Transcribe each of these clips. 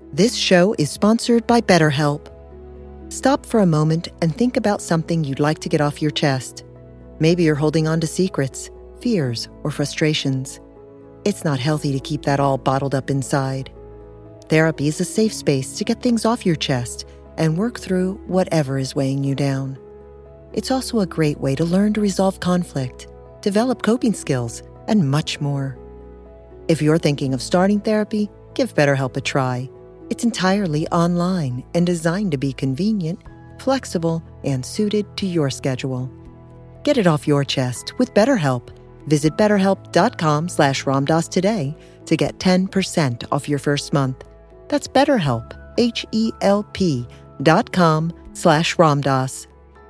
This show is sponsored by BetterHelp. Stop for a moment and think about something you'd like to get off your chest. Maybe you're holding on to secrets, fears, or frustrations. It's not healthy to keep that all bottled up inside. Therapy is a safe space to get things off your chest and work through whatever is weighing you down. It's also a great way to learn to resolve conflict, develop coping skills, and much more. If you're thinking of starting therapy, give BetterHelp a try. It's entirely online and designed to be convenient, flexible, and suited to your schedule. Get it off your chest with BetterHelp. Visit BetterHelp.com/Ramdas today to get 10% off your first month. That's BetterHelp, HELP.com/Ramdas.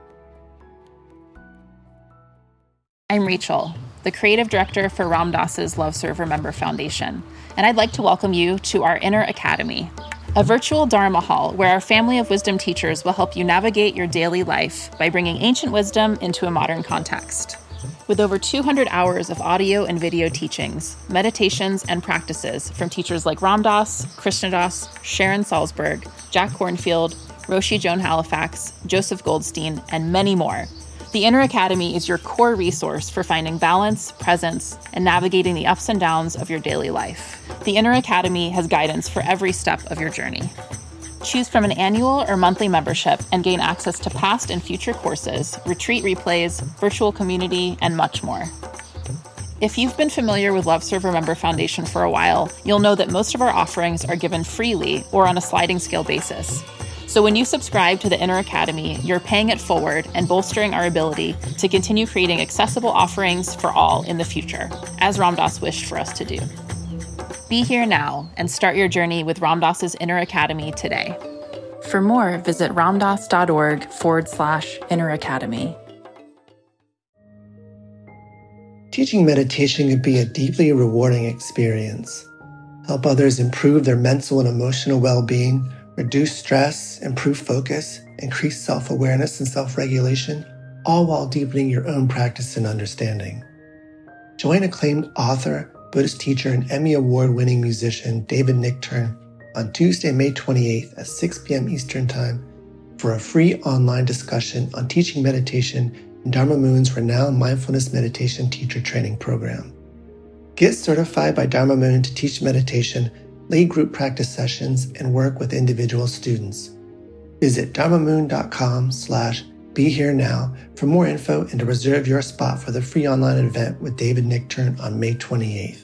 I'm Rachel, the creative director for Ram Dass's Love Serve Remember Foundation, and I'd like to welcome you to our Inner Academy, a virtual Dharma hall where our family of wisdom teachers will help you navigate your daily life by bringing ancient wisdom into a modern context. With over 200 hours of audio and video teachings, meditations, and practices from teachers like Ram Dass, Krishnadas, Sharon Salzberg, Jack Kornfield, Roshi Joan Halifax, Joseph Goldstein, and many more, the Inner Academy is your core resource for finding balance, presence, and navigating the ups and downs of your daily life. The Inner Academy has guidance for every step of your journey. Choose from an annual or monthly membership and gain access to past and future courses, retreat replays, virtual community, and much more. If you've been familiar with Love Serve Remember Foundation for a while, you'll know that most of our offerings are given freely or on a sliding scale basis. So when you subscribe to the Inner Academy, you're paying it forward and bolstering our ability to continue creating accessible offerings for all in the future, as Ram Dass wished for us to do. Be here now and start your journey with Ram Dass's Inner Academy today. For more, visit ramdass.org/Inner Academy. Teaching meditation can be a deeply rewarding experience. Help others improve their mental and emotional well-being, reduce stress, improve focus, increase self-awareness and self-regulation, all while deepening your own practice and understanding. Join acclaimed author, Buddhist teacher, and Emmy Award-winning musician David Nichtern on Tuesday, May 28th at 6 p.m. Eastern Time for a free online discussion on teaching meditation in Dharma Moon's renowned mindfulness meditation teacher training program. Get certified by Dharma Moon to teach meditation, lead group practice sessions, and work with individual students. Visit dharmamoon.com/BeHereNow for more info and to reserve your spot for the free online event with David Nichtern on May 28th.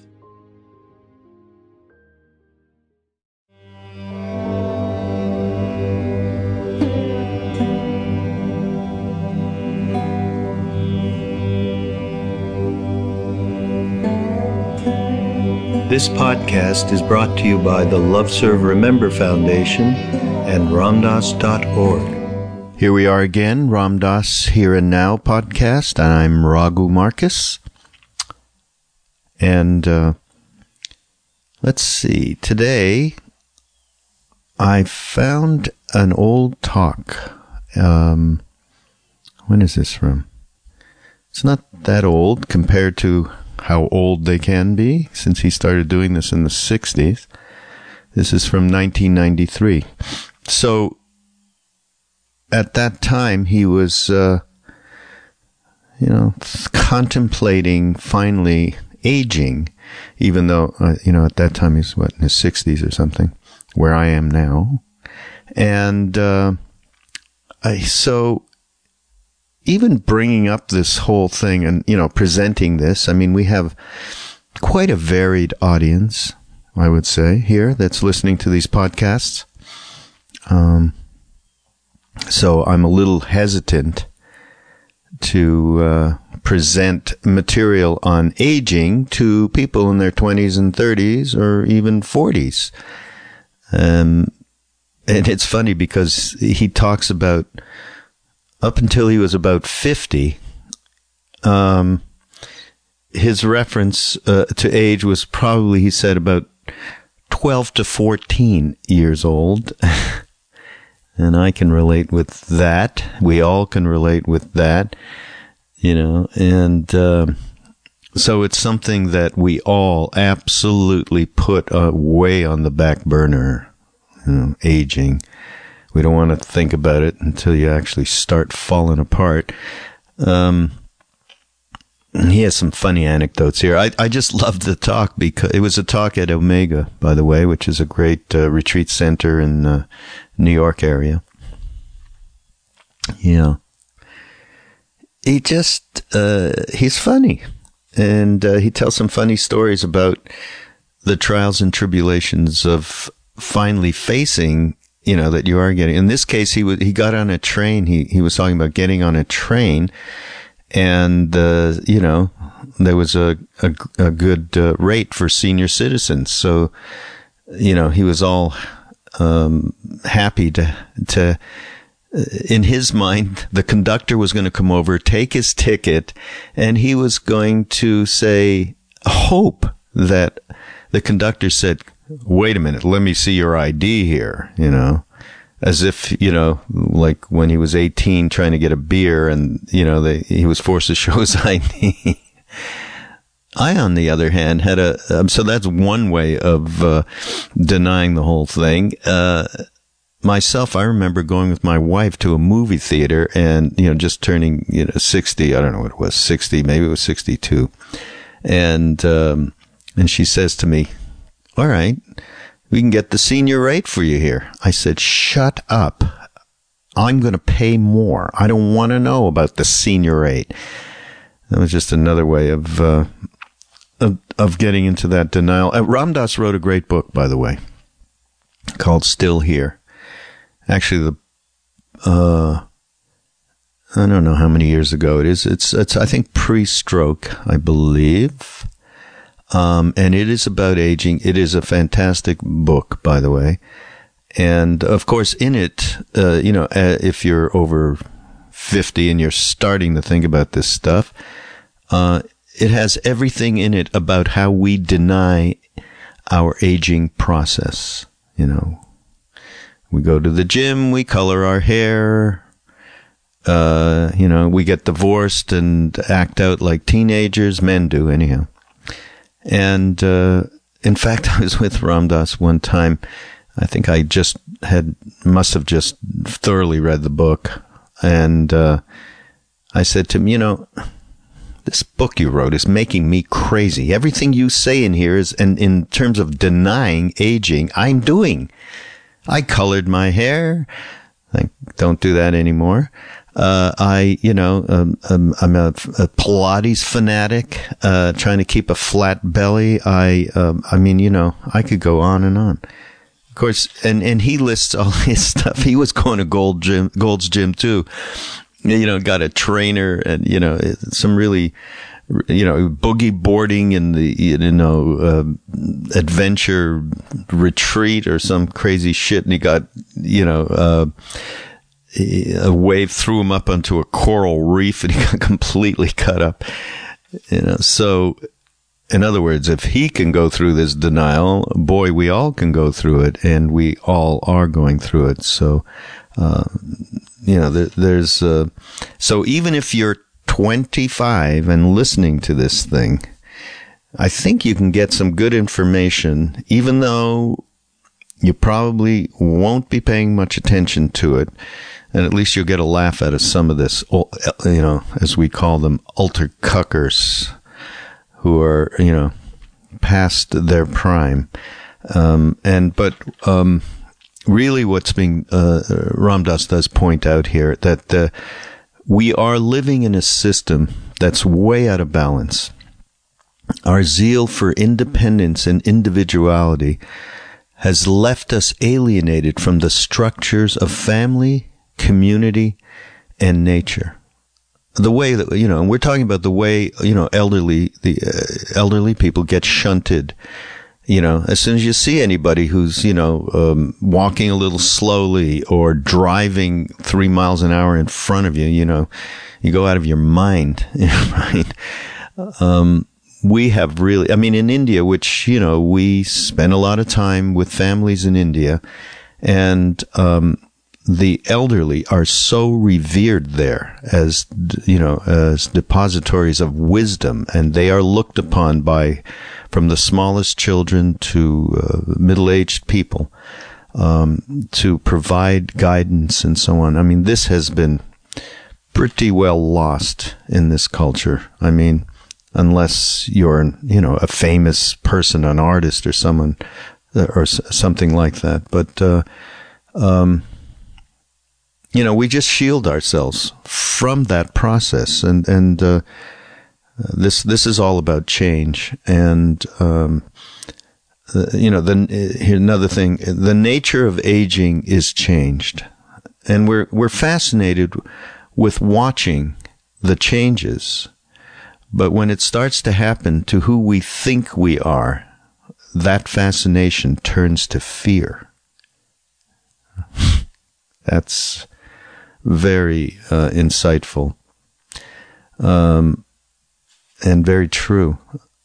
This podcast is brought to you by the Love Serve Remember Foundation and ramdass.org. Here we are again, Ram Dass Here and Now podcast, and I'm Raghu Marcus. And let's see, today I found an old talk. When is this from? It's not that old compared to how old they can be, since he started doing this in the 60s. This is from 1993. So, at that time, he was, contemplating finally aging, even though, at that time he's, in his 60s or something, where I am now. And, so, even bringing up this whole thing and, presenting this, we have quite a varied audience, I would say, here that's listening to these podcasts. So I'm a little hesitant to present material on aging to people in their 20s and 30s or even 40s. And it's funny because he talks about up until he was about 50, his reference to age was probably, he said, about 12 to 14 years old. And I can relate with that. We all can relate with that, and so it's something that we all absolutely put way on the back burner, aging. We don't want to think about it until you actually start falling apart. He has some funny anecdotes here. I just loved the talk because it was a talk at Omega, by the way, which is a great retreat center in the New York area. Yeah. He's funny. And he tells some funny stories about the trials and tribulations of finally facing, that you are getting. In this case, he got on a train. He was talking about getting on a train. And, there was a good rate for senior citizens. So, he was all happy to in his mind, the conductor was going to come over, take his ticket, and he was going to hope that the conductor said, wait a minute, let me see your ID here, as if, like when he was 18 trying to get a beer and, he was forced to show his ID. I, on the other hand, had so that's one way of denying the whole thing. Myself, I remember going with my wife to a movie theater and, just turning, 60, I don't know what it was, 60, maybe it was 62. And she says to me, all right, we can get the senior rate for you here. I said, shut up. I'm going to pay more. I don't want to know about the senior rate. That was just another way of getting into that denial. Ram Dass wrote a great book, by the way, called Still Here. Actually, I don't know how many years ago it is. It's I think pre-stroke, I believe. And it is about aging. It is a fantastic book, by the way. And of course, in it, if you're over 50 and you're starting to think about this stuff, it has everything in it about how we deny our aging process. We go to the gym, we color our hair, we get divorced and act out like teenagers. Men do, anyhow. And, in fact, I was with Ram Dass one time. I think I must have just thoroughly read the book. And, I said to him, this book you wrote is making me crazy. Everything you say in here is, and in terms of denying aging, I'm doing. I colored my hair. I don't do that anymore. I'm a Pilates fanatic, trying to keep a flat belly. I could go on and on. Of course, and he lists all his stuff. He was going to Gold's Gym too. Got a trainer and, some really, boogie boarding in the, adventure retreat or some crazy shit. And he got, a wave threw him up onto a coral reef and he got completely cut up. So in other words, if he can go through this denial, boy, we all can go through it, and we all are going through it. So, so even if you're 25 and listening to this thing, I think you can get some good information, even though you probably won't be paying much attention to it. And at least you'll get a laugh out of some of this, as we call them, alter cuckers, who are, past their prime. Really what's being, Ram Dass does point out here that, we are living in a system that's way out of balance. Our zeal for independence and individuality has left us alienated from the structures of family, community, and nature. The way that, and we're talking about the way, elderly people get shunted. As soon as you see anybody who's, walking a little slowly or driving 3 miles an hour in front of you, you go out of your mind, right? We have really, in India, which, we spend a lot of time with families in India, and, the elderly are so revered there as depositories of wisdom, and they are looked upon from the smallest children to middle-aged people. to provide guidance and so on. I mean, this has been pretty well lost in this culture. I mean, unless you're, a famous person, an artist or someone, or something like that. But, we just shield ourselves from that process. And this is all about change. And, another thing, the nature of aging is changed. And we're fascinated with watching the changes. But when it starts to happen to who we think we are, that fascination turns to fear. That's very insightful and very true.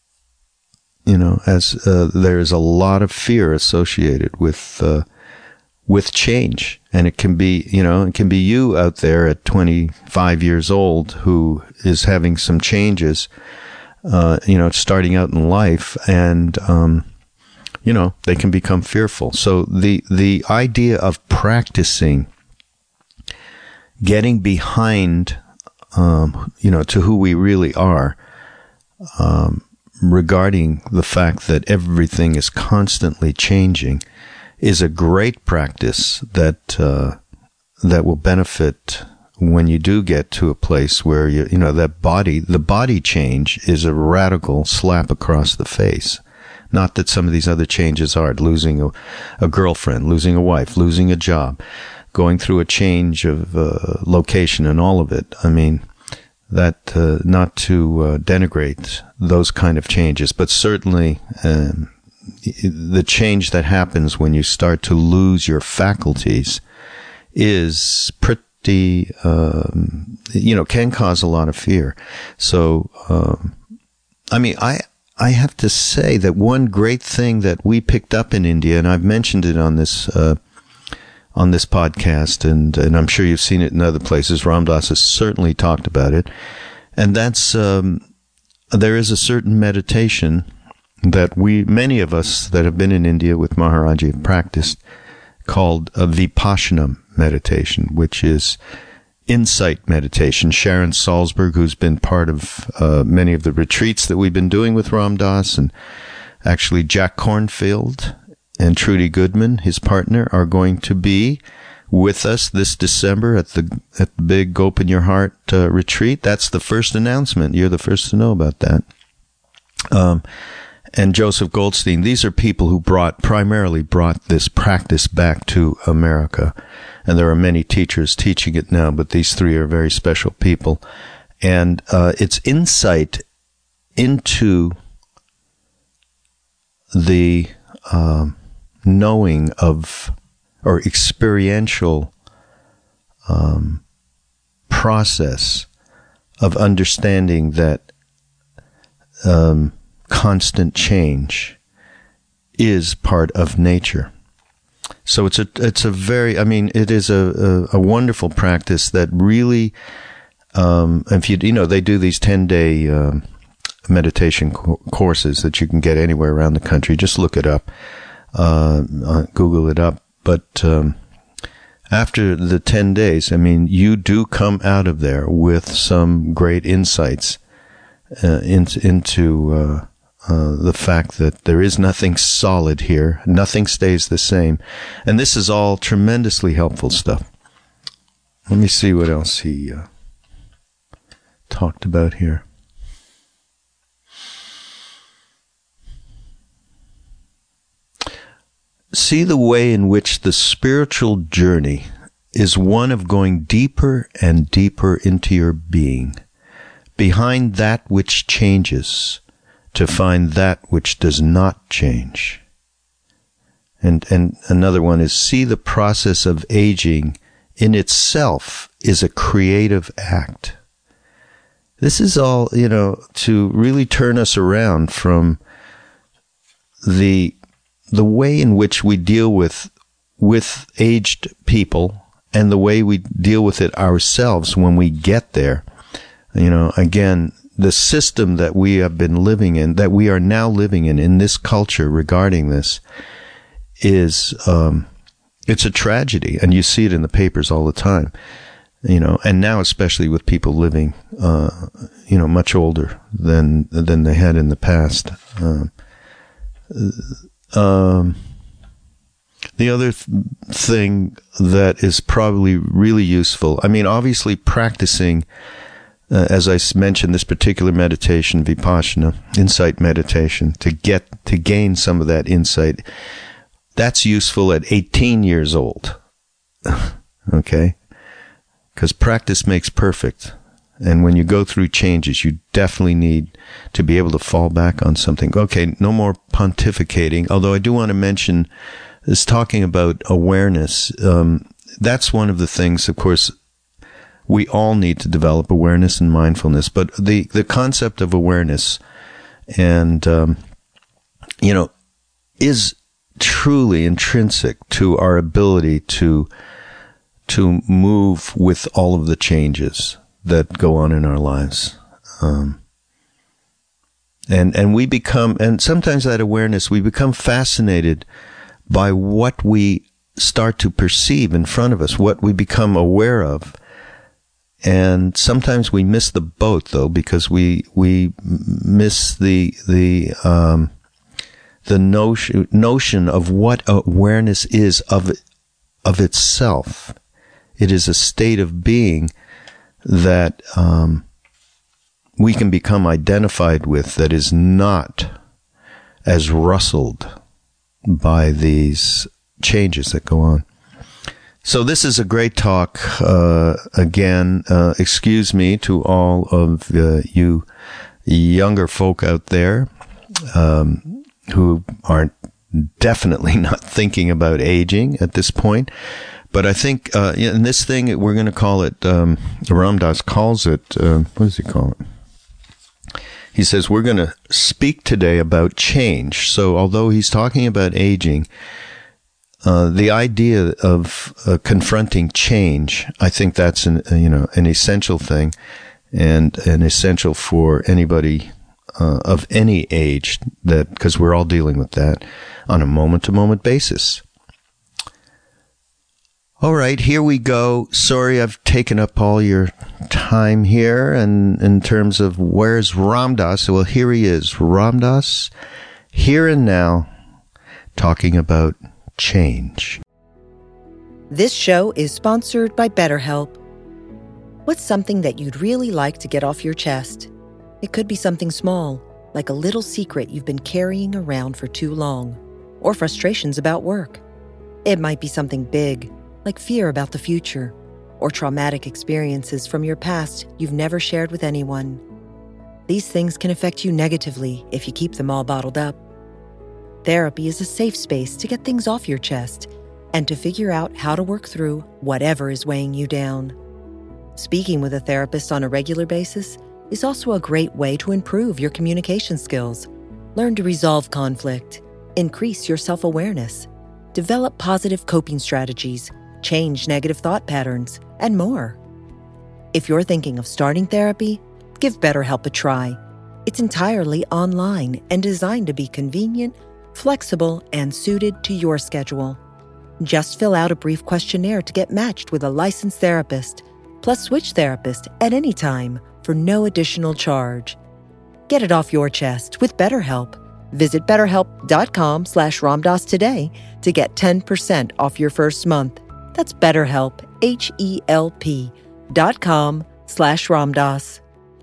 As there is a lot of fear associated with change. And it can be, you out there at 25 years old who is having some changes, starting out in life, and, they can become fearful. So the idea of practicing getting behind, to who we really are, regarding the fact that everything is constantly changing, is a great practice that will benefit when you do get to a place where the body change is a radical slap across the face. Not that some of these other changes aren't: losing a girlfriend, losing a wife, losing a job, going through a change of location, and all of it. I mean, that not to denigrate those kind of changes, but certainly the change that happens when you start to lose your faculties is pretty, can cause a lot of fear. So, I have to say that one great thing that we picked up in India, and I've mentioned it on this podcast, and I'm sure you've seen it in other places. Ram Dass has certainly talked about it. And that's, there is a certain meditation that many of us that have been in India with Maharaji have practiced, called a Vipassana meditation, which is insight meditation. Sharon Salzberg, who's been part of many of the retreats that we've been doing with Ram Dass, and actually Jack Kornfield and Trudy Goodman, his partner, are going to be with us this December at the big Open Your Heart retreat. That's the first announcement. You're the first to know about that. And Joseph Goldstein. These are people who primarily brought this practice back to America. And there are many teachers teaching it now, but these three are very special people. And it's insight into the knowing of, or experiential process of understanding that constant change is part of nature. So it is a wonderful practice that really, if they do these 10-day meditation courses that you can get anywhere around the country. Just look it up, Google it up. But after the 10 days, you do come out of there with some great insights into the fact that there is nothing solid here. Nothing stays the same. And this is all tremendously helpful stuff. Let me see what else he talked about here. See the way in which the spiritual journey is one of going deeper and deeper into your being, behind that which changes, to find that which does not change. And another one is, see the process of aging in itself is a creative act. This is all, to really turn us around from the way in which we deal with aged people and the way we deal with it ourselves when we get there. Again, the system that we have been living in, that we are now living in this culture regarding this, is It's a tragedy, and you see it in the papers all the time, and now especially with people living, much older than they had in the past. The other thing that is probably really useful, obviously practicing, as I mentioned, this particular meditation, Vipassana, insight meditation, to gain some of that insight, that's useful at 18 years old. Okay? Because practice makes perfect. And when you go through changes, you definitely need to be able to fall back on something. Okay, no more pontificating, although I do want to mention is talking about awareness. That's one of the things, of course, we all need to develop awareness and mindfulness, but the concept of awareness and, is truly intrinsic to our ability to move with all of the changes that go on in our lives. And we become, and sometimes that awareness, we become fascinated by what we start to perceive in front of us, what we become aware of. And sometimes we miss the boat, though, because we miss the notion of what awareness is of itself. It is a state of being that we can become identified with, that is not as rustled by these changes that go on. So this is a great talk. Again, excuse me to all of you younger folk out there who aren't definitely not thinking about aging at this point. But I think in this thing, we're going to call it, Ram Dass calls it, what does he call it? He says, we're going to speak today about change. So although he's talking about aging, the idea of confronting change, I think that's an essential thing, and an essential for anybody of any age, that because we're all dealing with that on a moment-to-moment basis. All right, here we go. Sorry, I've taken up all your time here, and in terms of where's Ram Dass, well, here he is, Ram Dass, here and now, talking about change. This show is sponsored by BetterHelp. What's something that you'd really like to get off your chest? It could be something small, like a little secret you've been carrying around for too long, or frustrations about work. It might be something big, like fear about the future, or traumatic experiences from your past you've never shared with anyone. These things can affect you negatively if you keep them all bottled up. Therapy is a safe space to get things off your chest and to figure out how to work through whatever is weighing you down. Speaking with a therapist on a regular basis is also a great way to improve your communication skills, learn to resolve conflict, increase your self-awareness, develop positive coping strategies, change negative thought patterns, and more. If you're thinking of starting therapy, give BetterHelp a try. It's entirely online and designed to be convenient, flexible, and suited to your schedule. Just fill out a brief questionnaire to get matched with a licensed therapist, plus switch therapist at any time for no additional charge. Get it off your chest with BetterHelp. Visit BetterHelp.com/Ram Dass today to get 10% off your first month. That's BetterHelp, HELP.com/Ram Dass.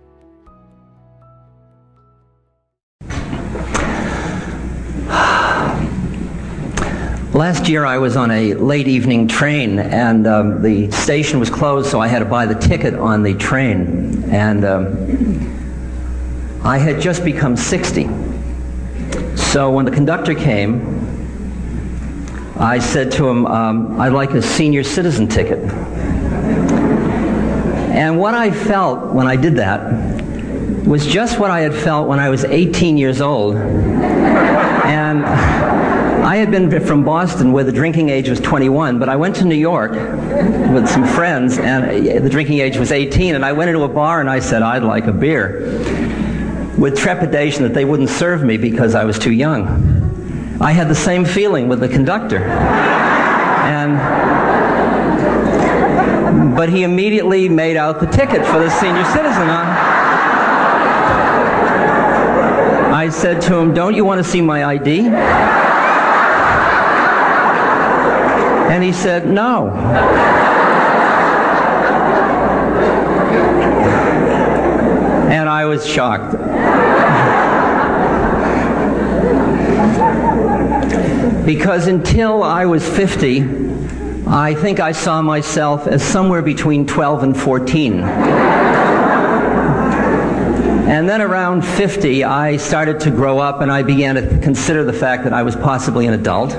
Last year I was on a late evening train, and the station was closed, so I had to buy the ticket on the train. And I had just become 60. So when the conductor came, I said to him, I'd like a senior citizen ticket. And what I felt when I did that was just what I had felt when I was 18 years old. And I had been from Boston, where the drinking age was 21, but I went to New York with some friends, and the drinking age was 18, and I went into a bar and I said, I'd like a beer, with trepidation that they wouldn't serve me because I was too young. I had the same feeling with the conductor. But he immediately made out the ticket for the senior citizen. I said to him, "Don't you want to see my ID?" And he said, "No." And I was shocked. Because until I was 50, I think I saw myself as somewhere between 12 and 14. And then around 50, I started to grow up, and I began to consider the fact that I was possibly an adult.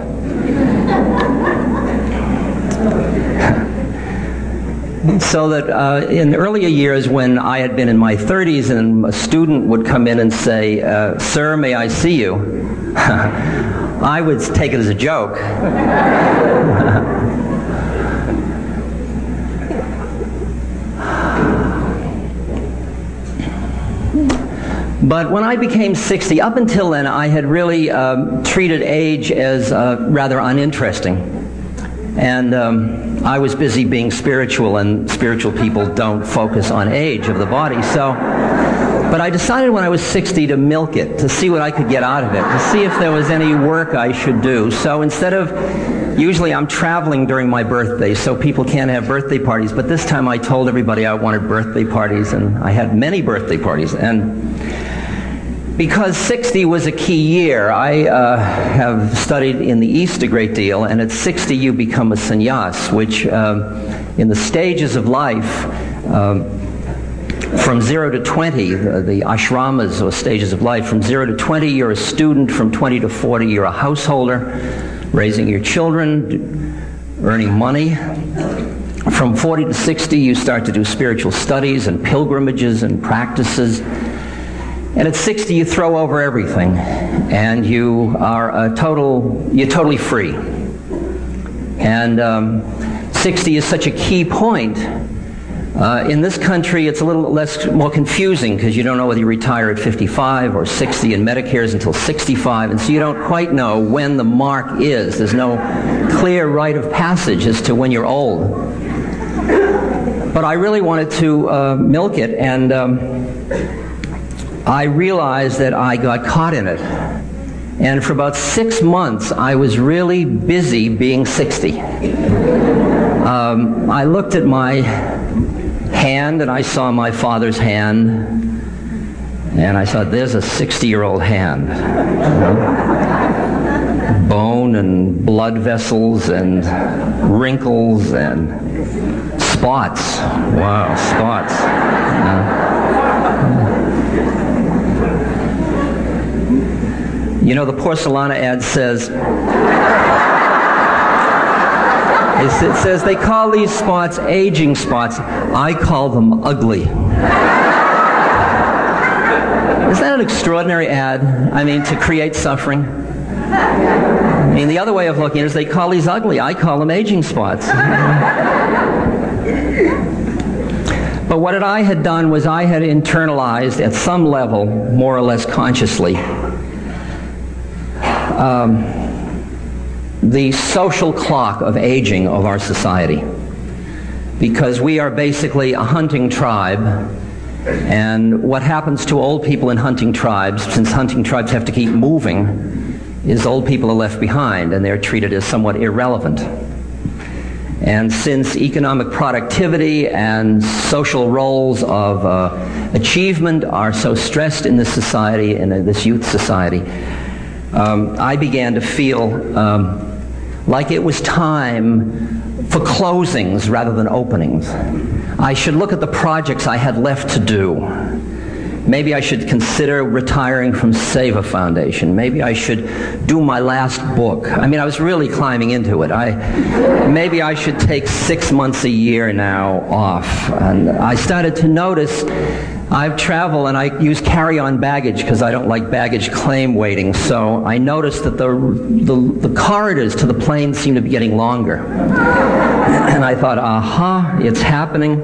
So that in earlier years, when I had been in my 30s and a student would come in and say, "Sir, may I see you?" I would take it as a joke. But when I became 60, up until then, I had really treated age as rather uninteresting. And I was busy being spiritual, and spiritual people don't focus on age of the body. But I decided when I was 60 to milk it, to see what I could get out of it, to see if there was any work I should do. So instead of, usually I'm traveling during my birthday, so people can't have birthday parties, but this time I told everybody I wanted birthday parties, and I had many birthday parties. And because 60 was a key year, I have studied in the East a great deal, and at 60 you become a sannyas, which in the stages of life, from 0 to 20, the ashramas or stages of life, from 0 to 20 you're a student, from 20 to 40 you're a householder, raising your children, earning money. From 40 to 60 you start to do spiritual studies and pilgrimages and practices. And at 60 you throw over everything, and you are you're totally free. And 60 is such a key point. In this country, it's a little more confusing because you don't know whether you retire at 55 or 60, and Medicare is until 65, and so you don't quite know when the mark is. There's no clear rite of passage as to when you're old. But I really wanted to milk it, and I realized that I got caught in it. And for about 6 months, I was really busy being 60. I looked at my hand, and I saw my father's hand, and I thought, there's a 60-year-old hand. Bone and blood vessels and wrinkles and spots. Wow, spots. You know, the Porcelana ad says, it says they call these spots aging spots. I call them ugly. Isn't that an extraordinary ad? I mean, to create suffering. I mean, the other way of looking at it is they call these ugly. I call them aging spots. But what I had done was I had internalized at some level, more or less consciously, the social clock of aging of our society. Because we are basically a hunting tribe, and what happens to old people in hunting tribes, since hunting tribes have to keep moving, is old people are left behind, and they're treated as somewhat irrelevant. And since economic productivity and social roles of achievement are so stressed in this society, in this youth society, I began to feel like it was time for closings rather than openings. I should look at the projects I had left to do. Maybe I should consider retiring from Seva Foundation. Maybe I should do my last book. I mean, I was really climbing into it. Maybe I should take 6 months a year now off. And I started to notice I've traveled, and I use carry-on baggage because I don't like baggage claim waiting. So I noticed that the corridors to the plane seem to be getting longer. And I thought, aha, it's happening.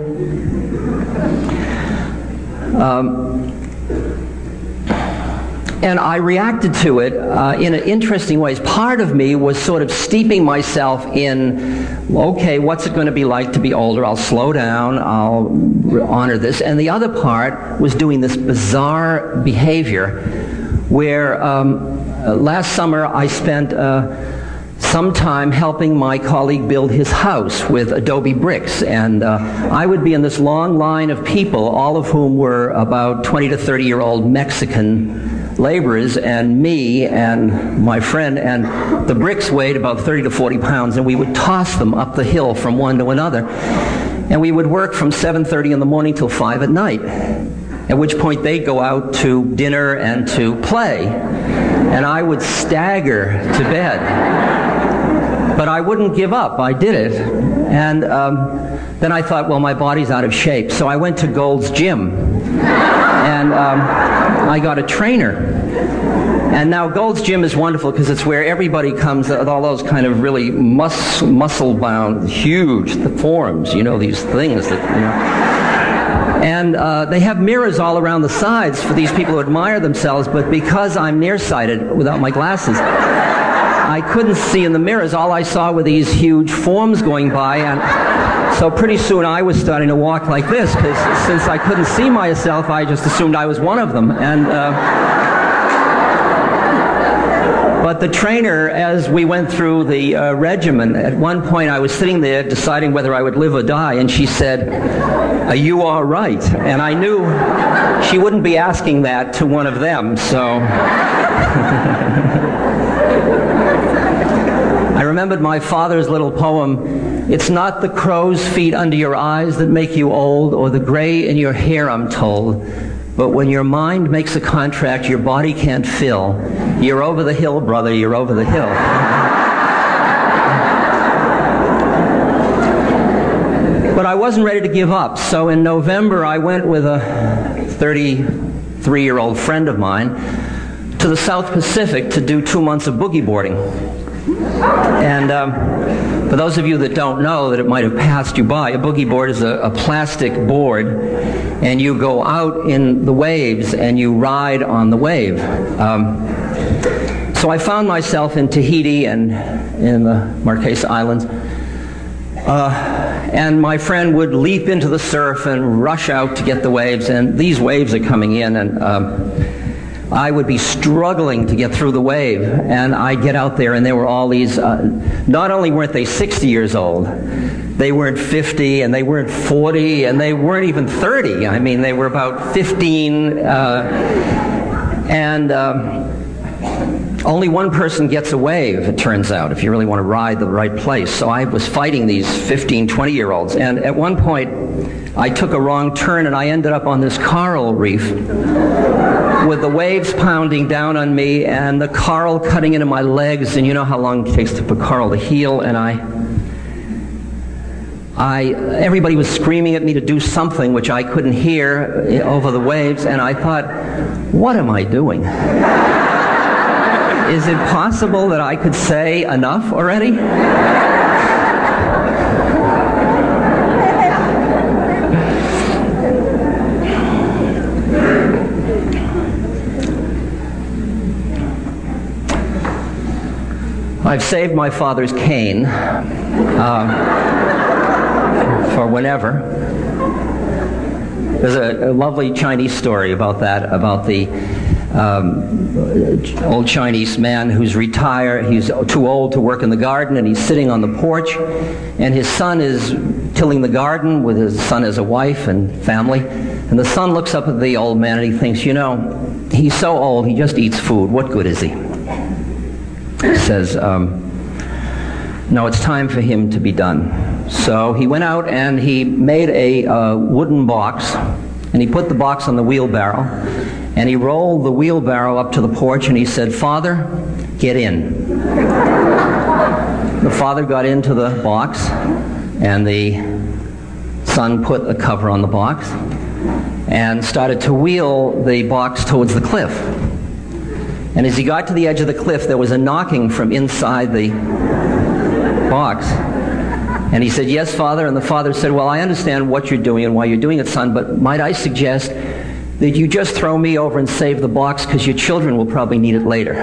And I reacted to it in interesting ways. Part of me was sort of steeping myself in, okay, what's it going to be like to be older? I'll slow down, I'll honor this. And the other part was doing this bizarre behavior where last summer I spent some time helping my colleague build his house with adobe bricks. And I would be in this long line of people, all of whom were about 20 to 30-year-old Mexican laborers, and me and my friend, and the bricks weighed about 30 to 40 pounds, and we would toss them up the hill from one to another. And we would work from 7:30 in the morning till 5 at night, at which point they'd go out to dinner and to play. And I would stagger to bed. But I wouldn't give up. I did it. And then I thought, well, my body's out of shape. So I went to Gold's Gym. And I got a trainer. And now Gold's Gym is wonderful because it's where everybody comes, all those kind of really muscle-bound, huge forms, you know, these things that, you know. And they have mirrors all around the sides for these people who admire themselves, but because I'm nearsighted without my glasses, I couldn't see in the mirrors. All I saw were these huge forms going by, and so pretty soon I was starting to walk like this, because since I couldn't see myself, I just assumed I was one of them. And but the trainer, as we went through the regimen, at one point I was sitting there deciding whether I would live or die, and she said, "Are you all right?" And I knew she wouldn't be asking that to one of them, so... I remembered my father's little poem, "It's not the crow's feet under your eyes that make you old, or the gray in your hair, I'm told. But when your mind makes a contract your body can't fill, you're over the hill, brother, you're over the hill." But I wasn't ready to give up, so in November I went with a 33-year-old friend of mine to the South Pacific to do 2 months of boogie boarding. And for those of you that don't know, that it might have passed you by, a boogie board is a plastic board, and you go out in the waves and you ride on the wave. So I found myself in Tahiti and in the Marquesa Islands, and my friend would leap into the surf and rush out to get the waves, and these waves are coming in, and I would be struggling to get through the wave, and I'd get out there, and there were all these, not only weren't they 60 years old, they weren't 50, and they weren't 40, and they weren't even 30. I mean, they were about 15, and only one person gets a wave, it turns out, if you really want to ride the right place. So I was fighting these 15, 20-year-olds, and at one point, I took a wrong turn, and I ended up on this coral reef with the waves pounding down on me and the coral cutting into my legs, and you know how long it takes for coral to heal, and everybody was screaming at me to do something which I couldn't hear over the waves, and I thought, what am I doing? Is it possible that I could say enough already? I've saved my father's cane for whenever. There's a lovely Chinese story about that, about the old Chinese man who's retired. He's too old to work in the garden, and he's sitting on the porch, and his son is tilling the garden with his son as a wife and family. And the son looks up at the old man and he thinks, you know, he's so old, he just eats food. What good is he? He says, no, it's time for him to be done. So he went out and he made a wooden box, and he put the box on the wheelbarrow, and he rolled the wheelbarrow up to the porch, and he said, "Father, get in." The father got into the box, and the son put a cover on the box and started to wheel the box towards the cliff. And as he got to the edge of the cliff, there was a knocking from inside the box. And he said, "Yes, Father." And the father said, "Well, I understand what you're doing and why you're doing it, son, but might I suggest that you just throw me over and save the box because your children will probably need it later.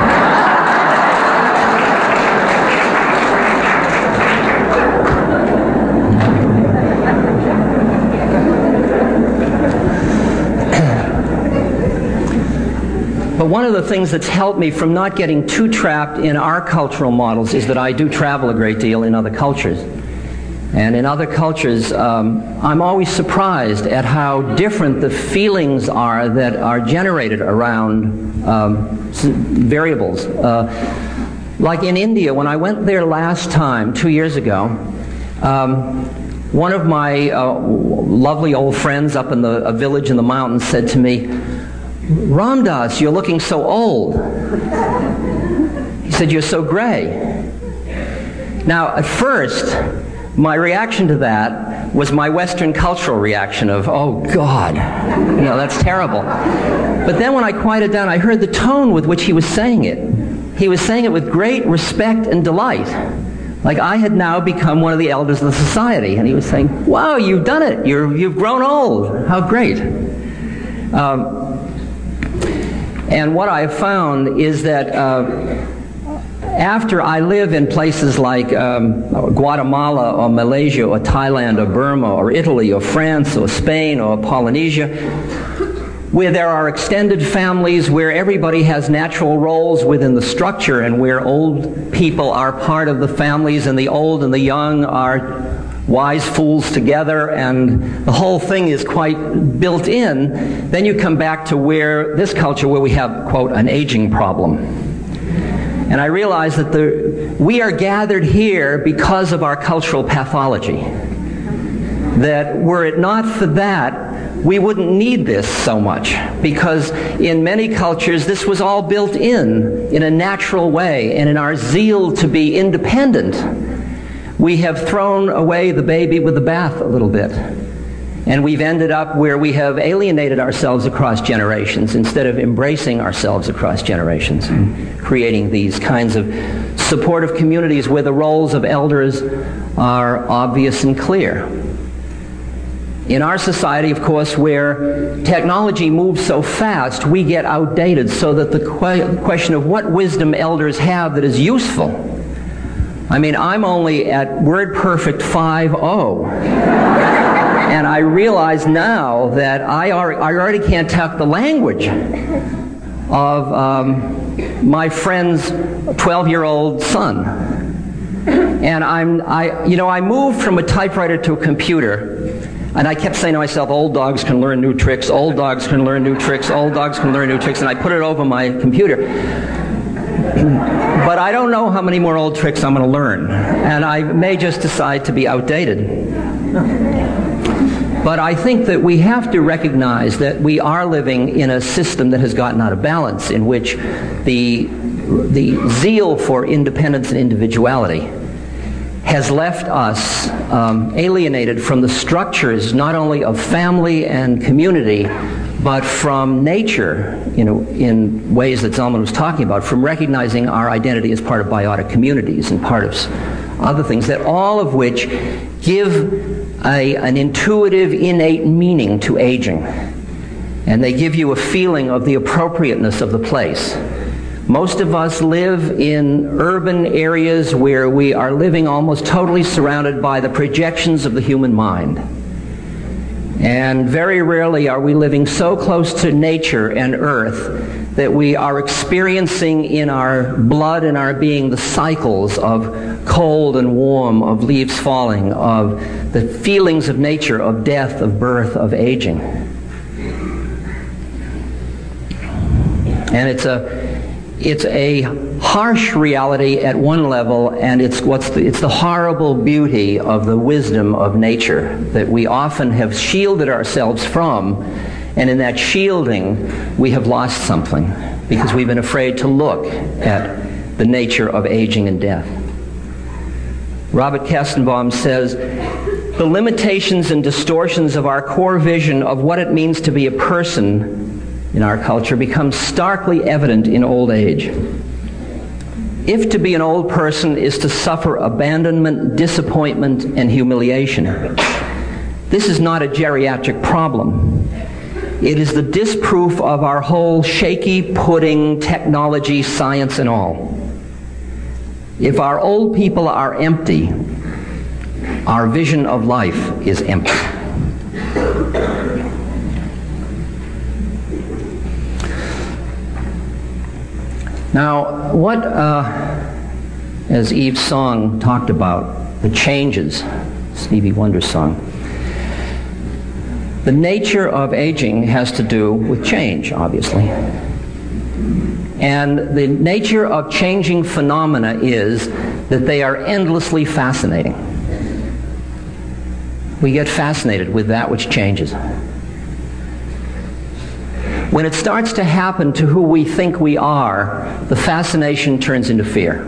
But one of the things that's helped me from not getting too trapped in our cultural models is that I do travel a great deal in other cultures. And in other cultures, I'm always surprised at how different the feelings are that are generated around variables. Like in India, when I went there last time, 2 years ago, one of my lovely old friends up in a village in the mountains said to me, "Ram Dass, you're looking so old." He said, "You're so gray." Now, at first, my reaction to that was my Western cultural reaction of, "Oh, God, that's terrible." But then when I quieted down, I heard the tone with which he was saying it. He was saying it with great respect and delight. Like I had now become one of the elders of the society. And he was saying, "Wow, you've done it. You've grown old. How great." And what I have found is that after I live in places like Guatemala or Malaysia or Thailand or Burma or Italy or France or Spain or Polynesia, where there are extended families, where everybody has natural roles within the structure and where old people are part of the families and the old and the young are wise fools together, and the whole thing is quite built in, then you come back to this culture where we have, quote, an aging problem. And I realize that we are gathered here because of our cultural pathology. That were it not for that, we wouldn't need this so much, because in many cultures this was all built in a natural way, and in our zeal to be independent, we have thrown away the baby with the bath a little bit. And we've ended up where we have alienated ourselves across generations instead of embracing ourselves across generations and creating these kinds of supportive communities where the roles of elders are obvious and clear. In our society, of course, where technology moves so fast, we get outdated, so that the question of what wisdom elders have that is useful. I mean, I'm only at WordPerfect 5.0, and I realize now that I already can't talk the language of my friend's 12-year-old son. And I moved from a typewriter to a computer, and I kept saying to myself, old dogs can learn new tricks, old dogs can learn new tricks, old dogs can learn new tricks, and I put it over my computer. But I don't know how many more old tricks I'm going to learn, and I may just decide to be outdated. But I think that we have to recognize that we are living in a system that has gotten out of balance, in which the zeal for independence and individuality has left us alienated from the structures not only of family and community, but from nature, in ways that Zalman was talking about, from recognizing our identity as part of biotic communities and part of other things, that all of which give an intuitive, innate meaning to aging. And they give you a feeling of the appropriateness of the place. Most of us live in urban areas where we are living almost totally surrounded by the projections of the human mind. And very rarely are we living so close to nature and earth that we are experiencing in our blood and our being the cycles of cold and warm, of leaves falling, of the feelings of nature, of death, of birth, of aging. And it's a harsh reality at one level, and it's the horrible beauty of the wisdom of nature that we often have shielded ourselves from, and in that shielding we have lost something because we've been afraid to look at the nature of aging and death. Robert Kestenbaum says, the limitations and distortions of our core vision of what it means to be a person in our culture becomes starkly evident in old age. If to be an old person is to suffer abandonment, disappointment, and humiliation, this is not a geriatric problem. It is the disproof of our whole shaky pudding, technology, science, and all. If our old people are empty, our vision of life is empty. Now, what, as Eve's song talked about, the changes, Stevie Wonder's song, the nature of aging has to do with change, obviously. And the nature of changing phenomena is that they are endlessly fascinating. We get fascinated with that which changes. When it starts to happen to who we think we are, the fascination turns into fear.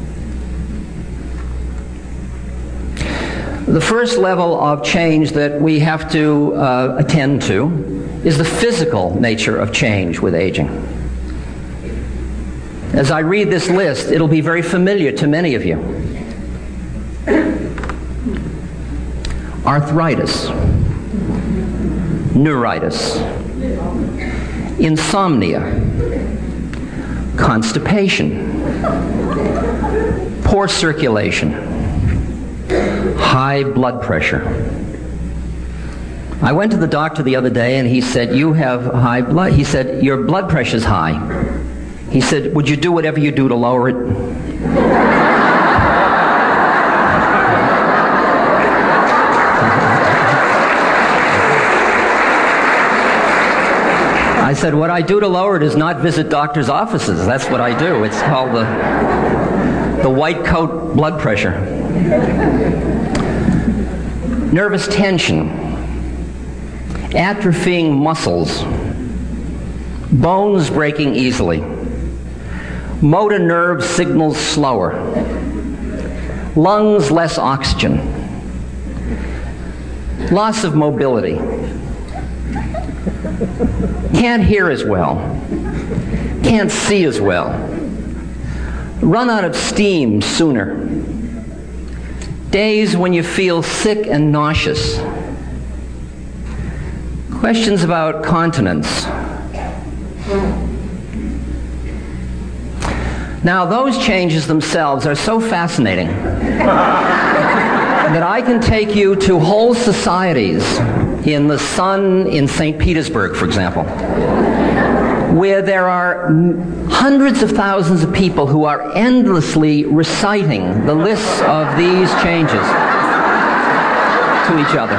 The first level of change that we have to attend to is the physical nature of change with aging. As I read this list, it'll be very familiar to many of you. Arthritis, neuritis, insomnia, constipation, poor circulation, high blood pressure. I went to the doctor the other day and he said, "You have high blood." He said, "Your blood pressure's high." He said, "Would you do whatever you do to lower it?" I said, "What I do to lower it is not visit doctors' offices. That's what I do. It's called the white coat blood pressure." Nervous tension, atrophying muscles, bones breaking easily, motor nerve signals slower, lungs less oxygen, loss of mobility, can't hear as well, can't see as well, run out of steam sooner, days when you feel sick and nauseous, questions about continence. Now, those changes themselves are so fascinating that I can take you to whole societies in the sun in St. Petersburg, for example, where there are hundreds of thousands of people who are endlessly reciting the lists of these changes to each other.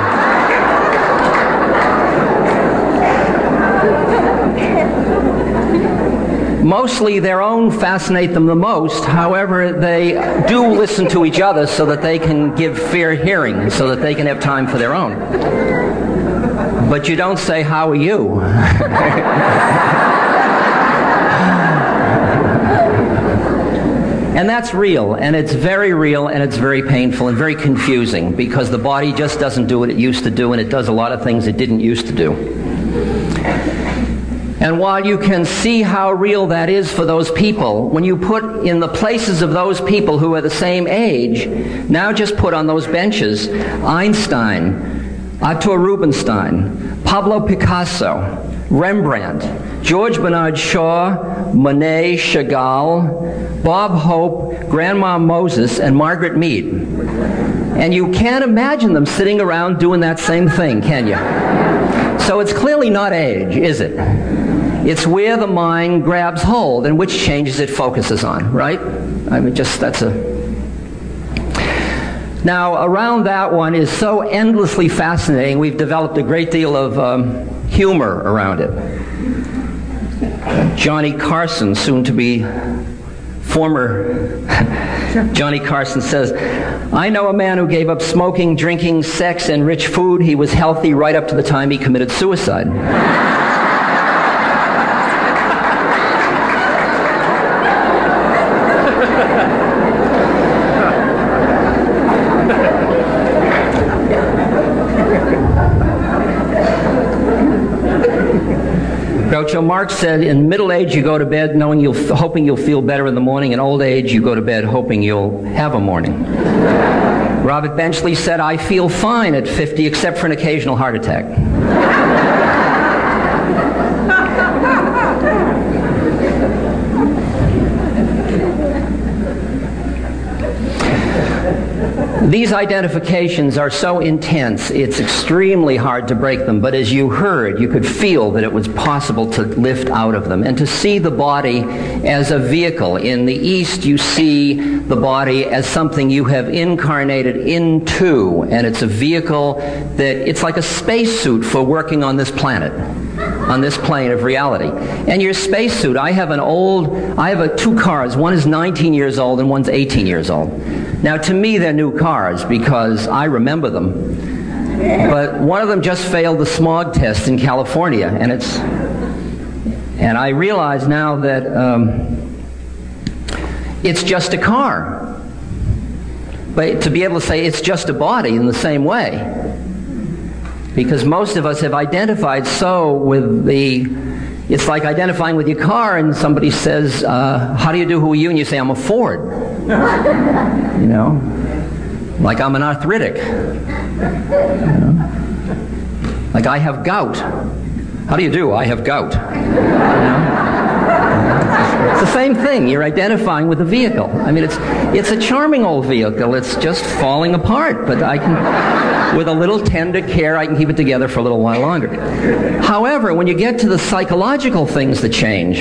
Mostly their own fascinate them the most. However, they do listen to each other so that they can give fair hearing, so that they can have time for their own. But you don't say, "How are you?" And that's real, and it's very real, and it's very painful and very confusing, because the body just doesn't do what it used to do, and it does a lot of things it didn't used to do. And while you can see how real that is for those people, when you put in the places of those people who are the same age, now just put on those benches Einstein, Arthur Rubinstein, Pablo Picasso, Rembrandt, George Bernard Shaw, Monet, Chagall, Bob Hope, Grandma Moses, and Margaret Mead. And you can't imagine them sitting around doing that same thing, can you? So it's clearly not age, is it? It's where the mind grabs hold and which changes it focuses on, right? I mean, Now, around that one is so endlessly fascinating, we've developed a great deal of humor around it. Johnny Carson, soon to be former Johnny Carson, says, "I know a man who gave up smoking, drinking, sex, and rich food. He was healthy right up to the time he committed suicide." Groucho Marx said, "In middle age you go to bed hoping you'll feel better in the morning. In old age you go to bed hoping you'll have a morning." Robert Benchley said, "I feel fine at 50 except for an occasional heart attack." These identifications are so intense, it's extremely hard to break them, but as you heard, you could feel that it was possible to lift out of them and to see the body as a vehicle. In the East, you see the body as something you have incarnated into, and it's a vehicle that it's like a spacesuit for working on this planet, on this plane of reality. And your spacesuit, I have two cars. One is 19 years old and one's 18 years old. Now, to me, they're new cars because I remember them. But one of them just failed the smog test in California, and I realize now that it's just a car. But to be able to say it's just a body in the same way, because most of us have identified so with it's like identifying with your car and somebody says, how do you do, who are you? And you say, I'm a Ford. You know, like I'm an arthritic. You know? Like I have gout. How do you do? I have gout. You know? It's the same thing. You're identifying with the vehicle. I mean, it's a charming old vehicle. It's just falling apart, but I can, with a little tender care, I can keep it together for a little while longer. However, when you get to the psychological things that change,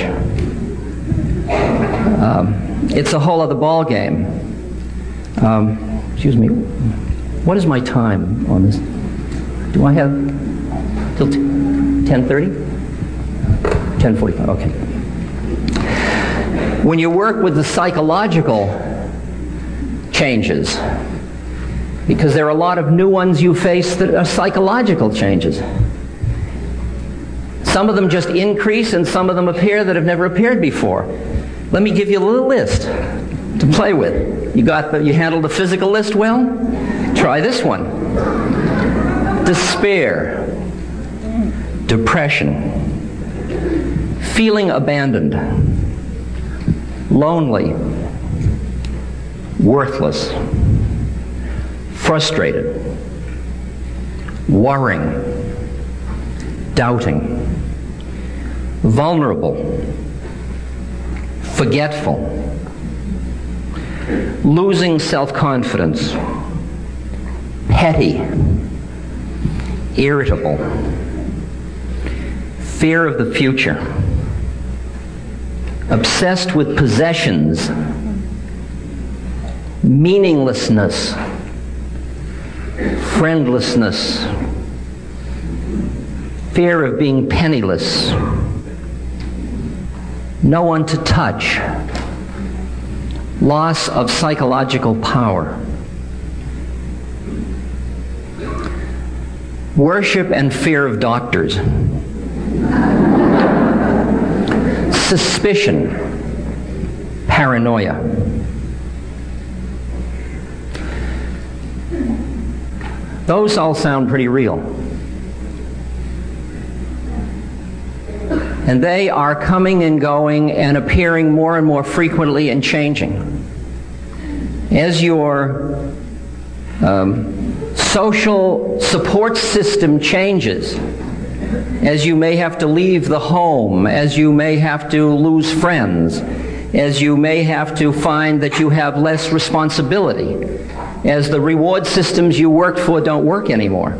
it's a whole other ball game. Excuse me. What is my time on this? Do I have till 10:30? 10:45. Okay. When you work with the psychological changes, because there are a lot of new ones you face that are psychological changes. Some of them just increase and some of them appear that have never appeared before. Let me give you a little list to play with. You handled the physical list well? Try this one. Despair, depression, feeling abandoned, lonely, worthless, frustrated, worrying, doubting, vulnerable, forgetful, losing self-confidence, petty, irritable, fear of the future, obsessed with possessions, meaninglessness, friendlessness, fear of being penniless, no one to touch, loss of psychological power, worship and fear of doctors, suspicion, paranoia. Those all sound pretty real. And they are coming and going and appearing more and more frequently and changing. As your social support system changes, as you may have to leave the home, as you may have to lose friends, as you may have to find that you have less responsibility, as the reward systems you worked for don't work anymore.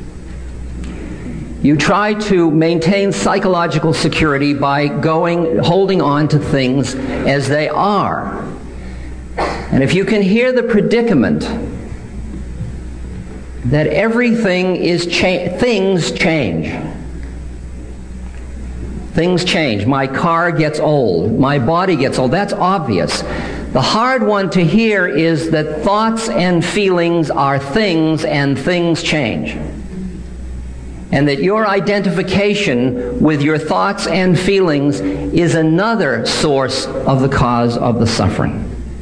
You try to maintain psychological security by holding on to things as they are. And if you can hear the predicament that everything is things change. Things change. My car gets old. My body gets old. That's obvious. The hard one to hear is that thoughts and feelings are things and things change. And that your identification with your thoughts and feelings is another source of the cause of the suffering.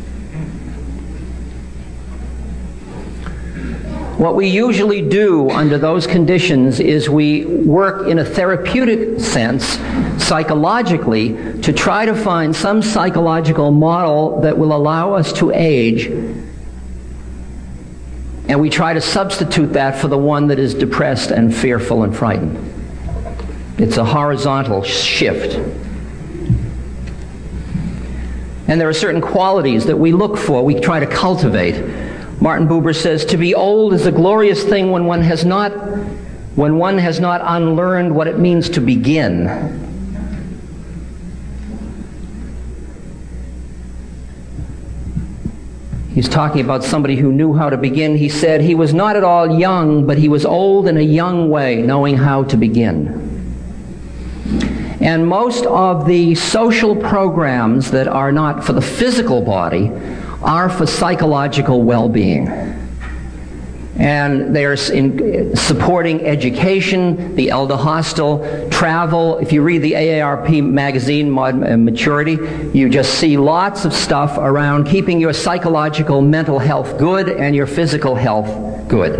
What we usually do under those conditions is we work in a therapeutic sense, psychologically, to try to find some psychological model that will allow us to age. And we try to substitute that for the one that is depressed and fearful and frightened. It's a horizontal shift. And there are certain qualities that we look for, we try to cultivate. Martin Buber says, to be old is a glorious thing when one has not unlearned what it means to begin. He's talking about somebody who knew how to begin. He said he was not at all young, but he was old in a young way, knowing how to begin. And most of the social programs that are not for the physical body are for psychological well-being. And they're supporting education, the elder hostel, travel. If you read the AARP magazine, Maturity, you just see lots of stuff around keeping your psychological, mental health good and your physical health good.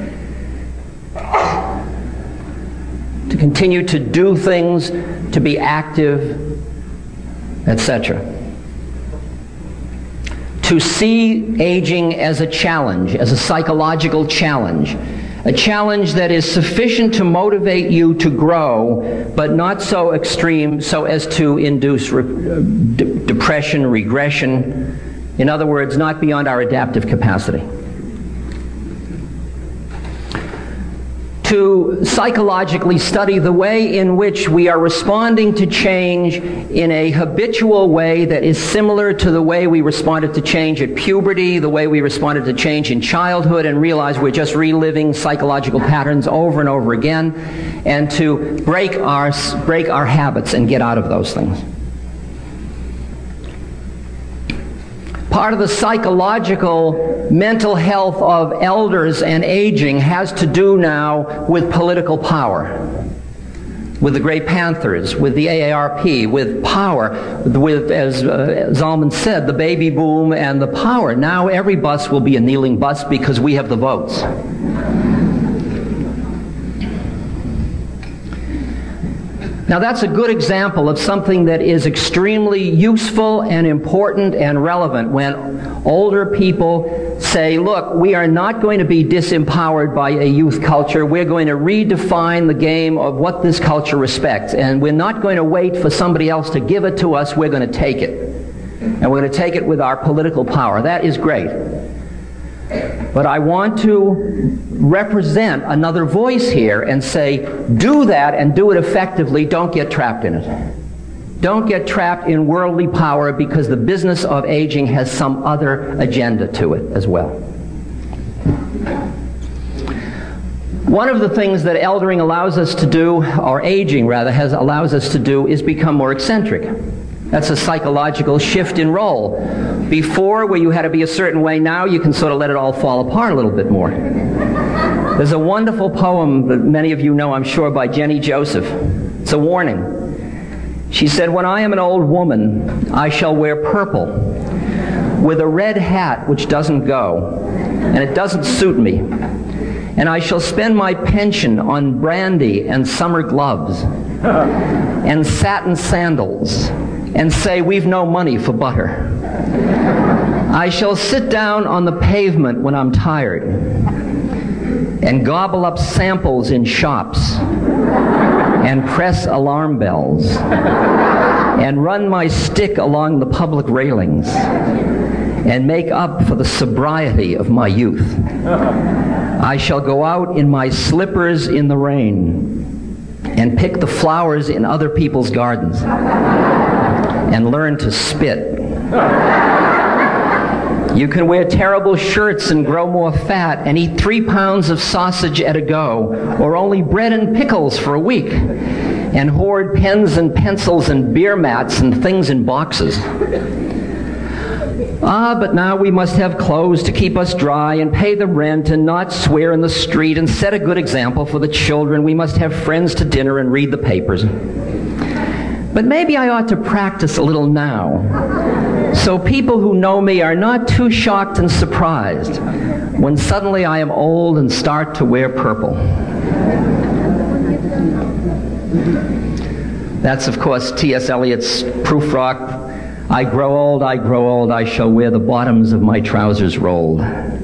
To continue to do things, to be active, etc. To see aging as a challenge, as a psychological challenge, a challenge that is sufficient to motivate you to grow, but not so extreme so as to induce depression, regression. In other words, not beyond our adaptive capacity. To psychologically study the way in which we are responding to change in a habitual way that is similar to the way we responded to change at puberty, the way we responded to change in childhood, and realize we're just reliving psychological patterns over and over again, and to break our habits and get out of those things. Part of the psychological mental health of elders and aging has to do now with political power, with the Grey Panthers, with the AARP, with power, with, as Zalman said, the baby boom and the power. Now every bus will be a kneeling bus because we have the votes. Now that's a good example of something that is extremely useful and important and relevant when older people say, look, we are not going to be disempowered by a youth culture. We're going to redefine the game of what this culture respects. And we're not going to wait for somebody else to give it to us. We're going to take it. And we're going to take it with our political power. That is great. But I want to represent another voice here and say, do that and do it effectively. Don't get trapped in it. Don't get trapped in worldly power because the business of aging has some other agenda to it as well. One of the things that eldering allows us to do, or aging rather, allows us to do is become more eccentric. That's a psychological shift in role. Before, where you had to be a certain way, now you can sort of let it all fall apart a little bit more. There's a wonderful poem that many of you know, I'm sure, by Jenny Joseph. It's a warning. She said, when I am an old woman, I shall wear purple, with a red hat which doesn't go, and it doesn't suit me. And I shall spend my pension on brandy and summer gloves, and satin sandals, and say we've no money for butter. I shall sit down on the pavement when I'm tired and gobble up samples in shops and press alarm bells and run my stick along the public railings and make up for the sobriety of my youth. I shall go out in my slippers in the rain and pick the flowers in other people's gardens and learn to spit. You can wear terrible shirts and grow more fat and eat 3 pounds of sausage at a go, or only bread and pickles for a week, and hoard pens and pencils and beer mats and things in boxes. But now we must have clothes to keep us dry and pay the rent and not swear in the street and set a good example for the children. We must have friends to dinner and read the papers. But maybe I ought to practice a little now, so people who know me are not too shocked and surprised when suddenly I am old and start to wear purple. That's, of course, T.S. Eliot's proof rock. I grow old, I shall wear the bottoms of my trousers rolled.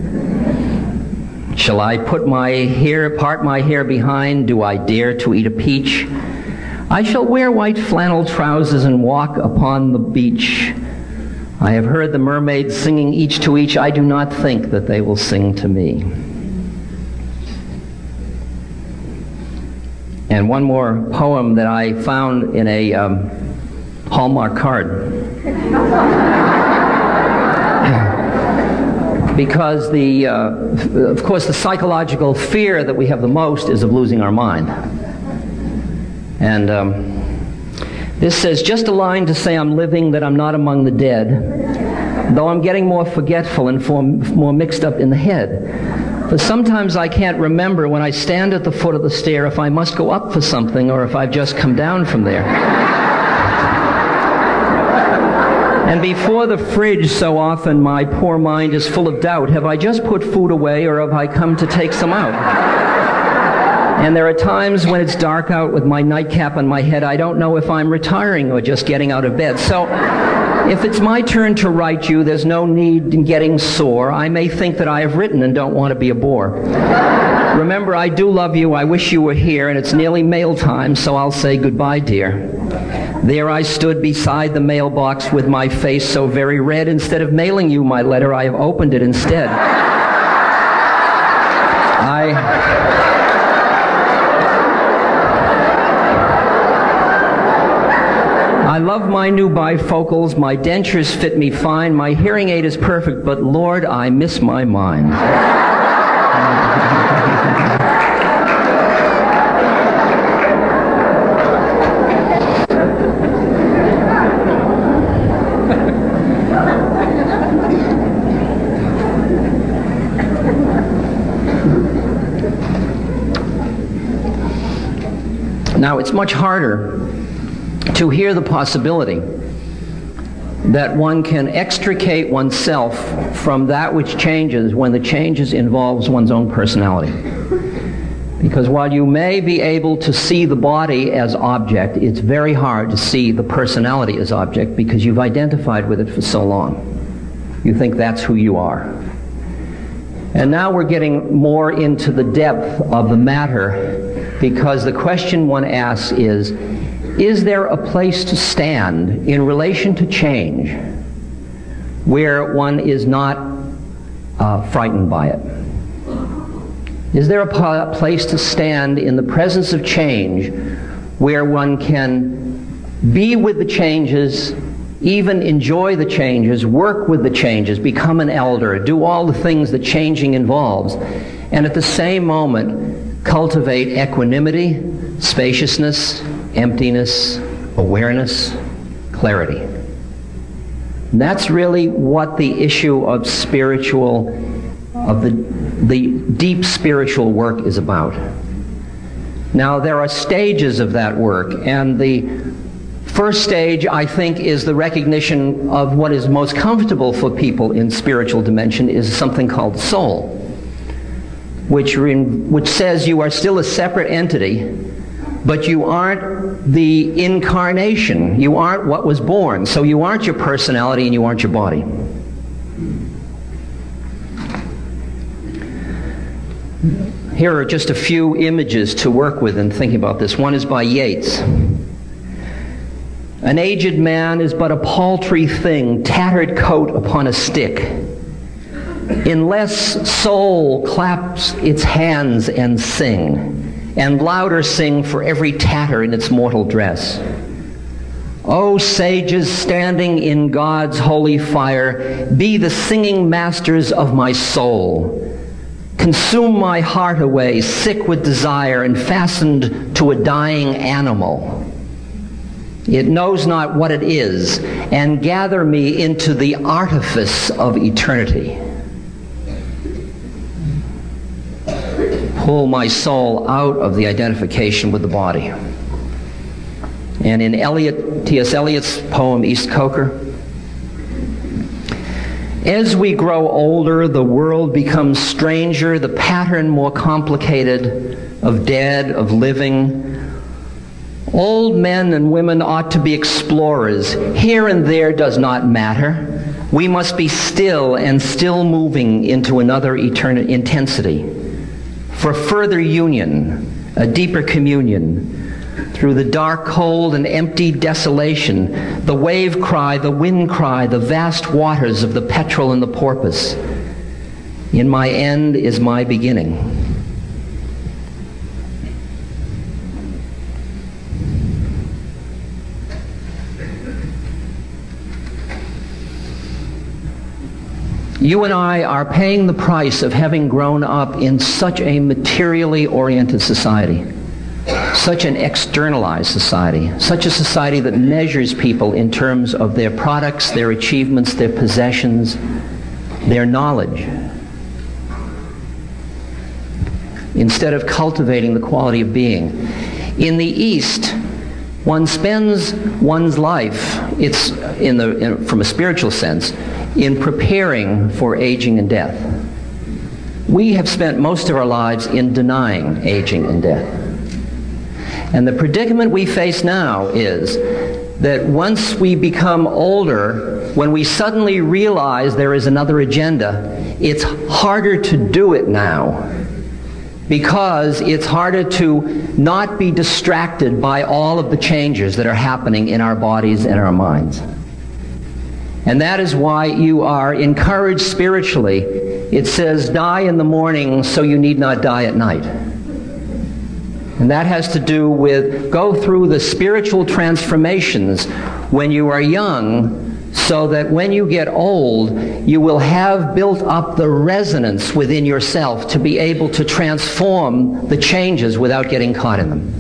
Shall I part my hair behind? Do I dare to eat a peach? I shall wear white flannel trousers and walk upon the beach. I have heard the mermaids singing each to each. I do not think that they will sing to me. And one more poem that I found in a Hallmark card. Because of course, the psychological fear that we have the most is of losing our mind. And this says, just a line to say I'm living, that I'm not among the dead, though I'm getting more forgetful and more mixed up in the head. For sometimes I can't remember when I stand at the foot of the stair if I must go up for something or if I've just come down from there. And before the fridge, so often my poor mind is full of doubt. Have I just put food away or have I come to take some out? And there are times when it's dark out with my nightcap on my head. I don't know if I'm retiring or just getting out of bed. So if it's my turn to write you, there's no need in getting sore. I may think that I have written and don't want to be a bore. Remember, I do love you. I wish you were here, and it's nearly mail time, so I'll say goodbye, dear. There I stood beside the mailbox with my face so very red. Instead of mailing you my letter, I have opened it instead. I love my new bifocals. My dentures fit me fine. My hearing aid is perfect, but Lord, I miss my mind. Now, it's much harder to hear the possibility that one can extricate oneself from that which changes when the changes involves one's own personality. Because while you may be able to see the body as object, it's very hard to see the personality as object because you've identified with it for so long. You think that's who you are. And now we're getting more into the depth of the matter, because the question one asks is there a place to stand in relation to change where one is not frightened by it? Is there a place to stand in the presence of change where one can be with the changes, even enjoy the changes, work with the changes, become an elder, do all the things that changing involves, and at the same moment cultivate equanimity, spaciousness, emptiness, awareness, clarity? And that's really what the issue of the deep spiritual work is about. Now, there are stages of that work, and the first stage, I think, is the recognition of what is most comfortable for people in spiritual dimension is something called soul, which says you are still a separate entity, but you aren't the incarnation. You aren't what was born. So you aren't your personality and you aren't your body. Here are just a few images to work with in thinking about this. One is by Yeats. An aged man is but a paltry thing, tattered coat upon a stick. Unless soul claps its hands and sing, and louder sing for every tatter in its mortal dress. O sages standing in God's holy fire, be the singing masters of my soul. Consume my heart away, sick with desire and fastened to a dying animal. It knows not what it is, and gather me into the artifice of eternity. Pull my soul out of the identification with the body. And in T.S. Eliot's poem, East Coker, as we grow older, the world becomes stranger, the pattern more complicated, of dead, of living. Old men and women ought to be explorers. Here and there does not matter. We must be still and still moving into another intensity. For further union, a deeper communion, through the dark, cold, and empty desolation, the wave cry, the wind cry, the vast waters of the petrel and the porpoise. In my end is my beginning. You and I are paying the price of having grown up in such a materially oriented society, such an externalized society, such a society that measures people in terms of their products, their achievements, their possessions, their knowledge, instead of cultivating the quality of being. In the East, one spends one's life, from a spiritual sense, in preparing for aging and death. We have spent most of our lives in denying aging and death. And the predicament we face now is that once we become older, when we suddenly realize there is another agenda, it's harder to do it now, because it's harder to not be distracted by all of the changes that are happening in our bodies and our minds. And that is why you are encouraged spiritually. It says, die in the morning so you need not die at night. And that has to do with go through the spiritual transformations when you are young, so that when you get old, you will have built up the resonance within yourself to be able to transform the changes without getting caught in them.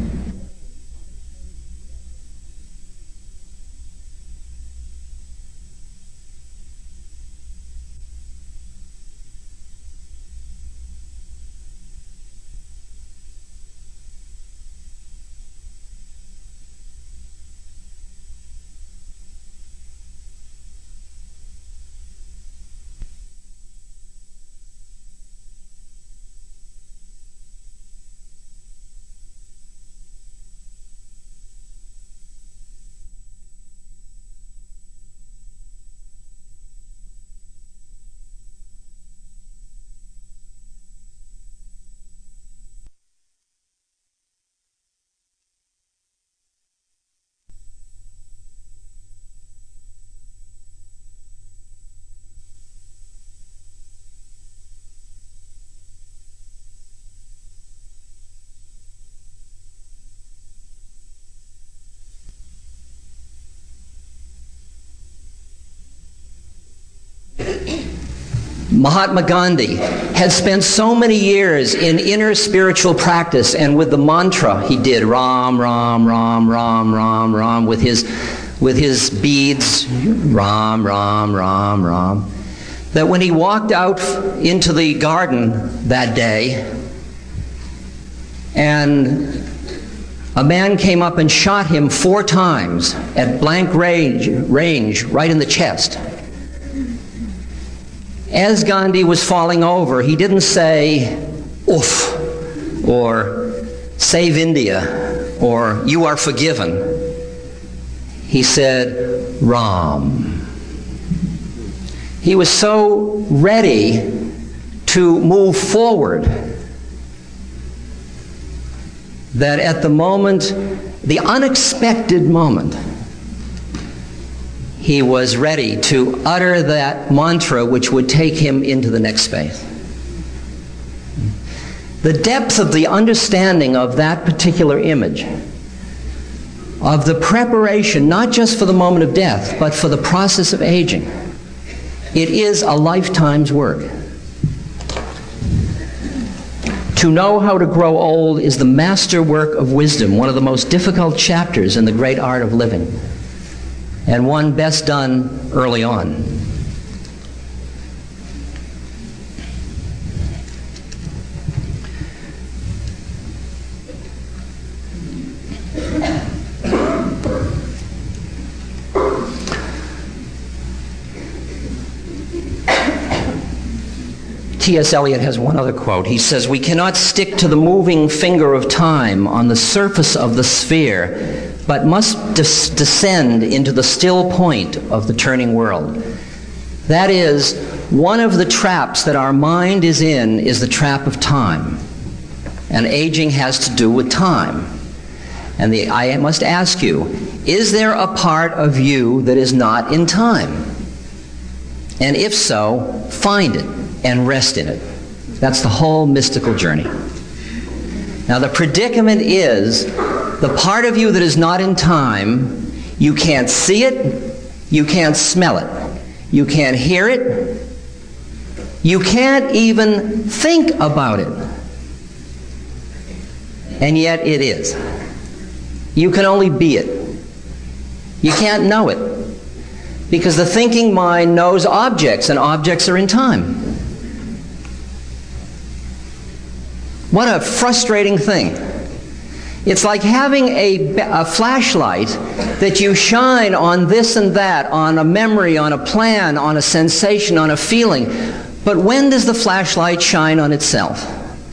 Mahatma Gandhi had spent so many years in inner spiritual practice, and with the mantra he did, Ram, Ram, Ram, Ram, Ram, Ram, with his beads, Ram, Ram, Ram, Ram, that when he walked out into the garden that day, and a man came up and shot him 4 times at blank range right in the chest. As Gandhi was falling over, he didn't say, oof, or save India, or you are forgiven. He said, Ram. He was so ready to move forward that at the moment, the unexpected moment, he was ready to utter that mantra which would take him into the next space. The depth of the understanding of that particular image, of the preparation, not just for the moment of death, but for the process of aging, it is a lifetime's work. To know how to grow old is the masterwork of wisdom, one of the most difficult chapters in the great art of living, and one best done early on. T.S. Eliot has one other quote. He says, "We cannot stick to the moving finger of time on the surface of the sphere, but must descend into the still point of the turning world." That is, one of the traps that our mind is in is the trap of time. And aging has to do with time. And I must ask you, is there a part of you that is not in time? And if so, find it and rest in it. That's the whole mystical journey. Now the predicament is, the part of you that is not in time, you can't see it, you can't smell it, you can't hear it, you can't even think about it. And yet it is. You can only be it. You can't know it. Because the thinking mind knows objects, and objects are in time. What a frustrating thing. It's like having a flashlight that you shine on this and that, on a memory, on a plan, on a sensation, on a feeling. But when does the flashlight shine on itself?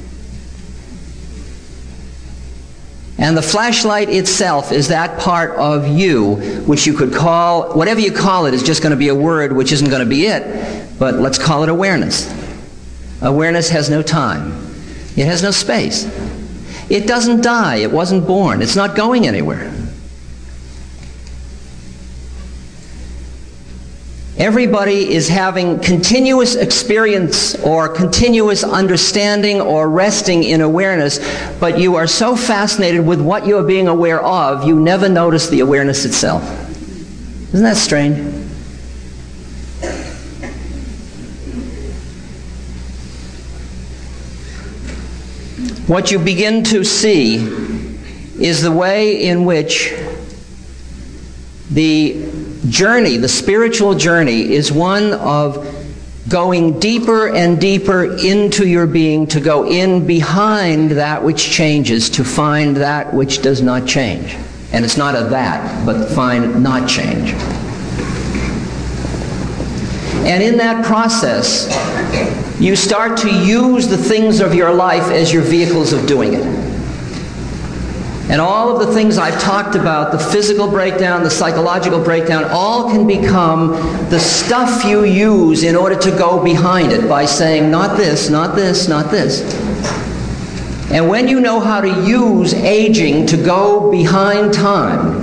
And the flashlight itself is that part of you which you could call, whatever you call it is just going to be a word which isn't going to be it, but let's call it awareness. Awareness has no time. It has no space. It doesn't die. It wasn't born. It's not going anywhere. Everybody is having continuous experience or continuous understanding or resting in awareness, but you are so fascinated with what you are being aware of, you never notice the awareness itself. Isn't that strange? What you begin to see is the way in which the journey, the spiritual journey, is one of going deeper and deeper into your being, to go in behind that which changes, to find that which does not change. And it's not a that, but find not change. And in that process, you start to use the things of your life as your vehicles of doing it. And all of the things I've talked about, the physical breakdown, the psychological breakdown, all can become the stuff you use in order to go behind it by saying, not this, not this, not this. And when you know how to use aging to go behind time,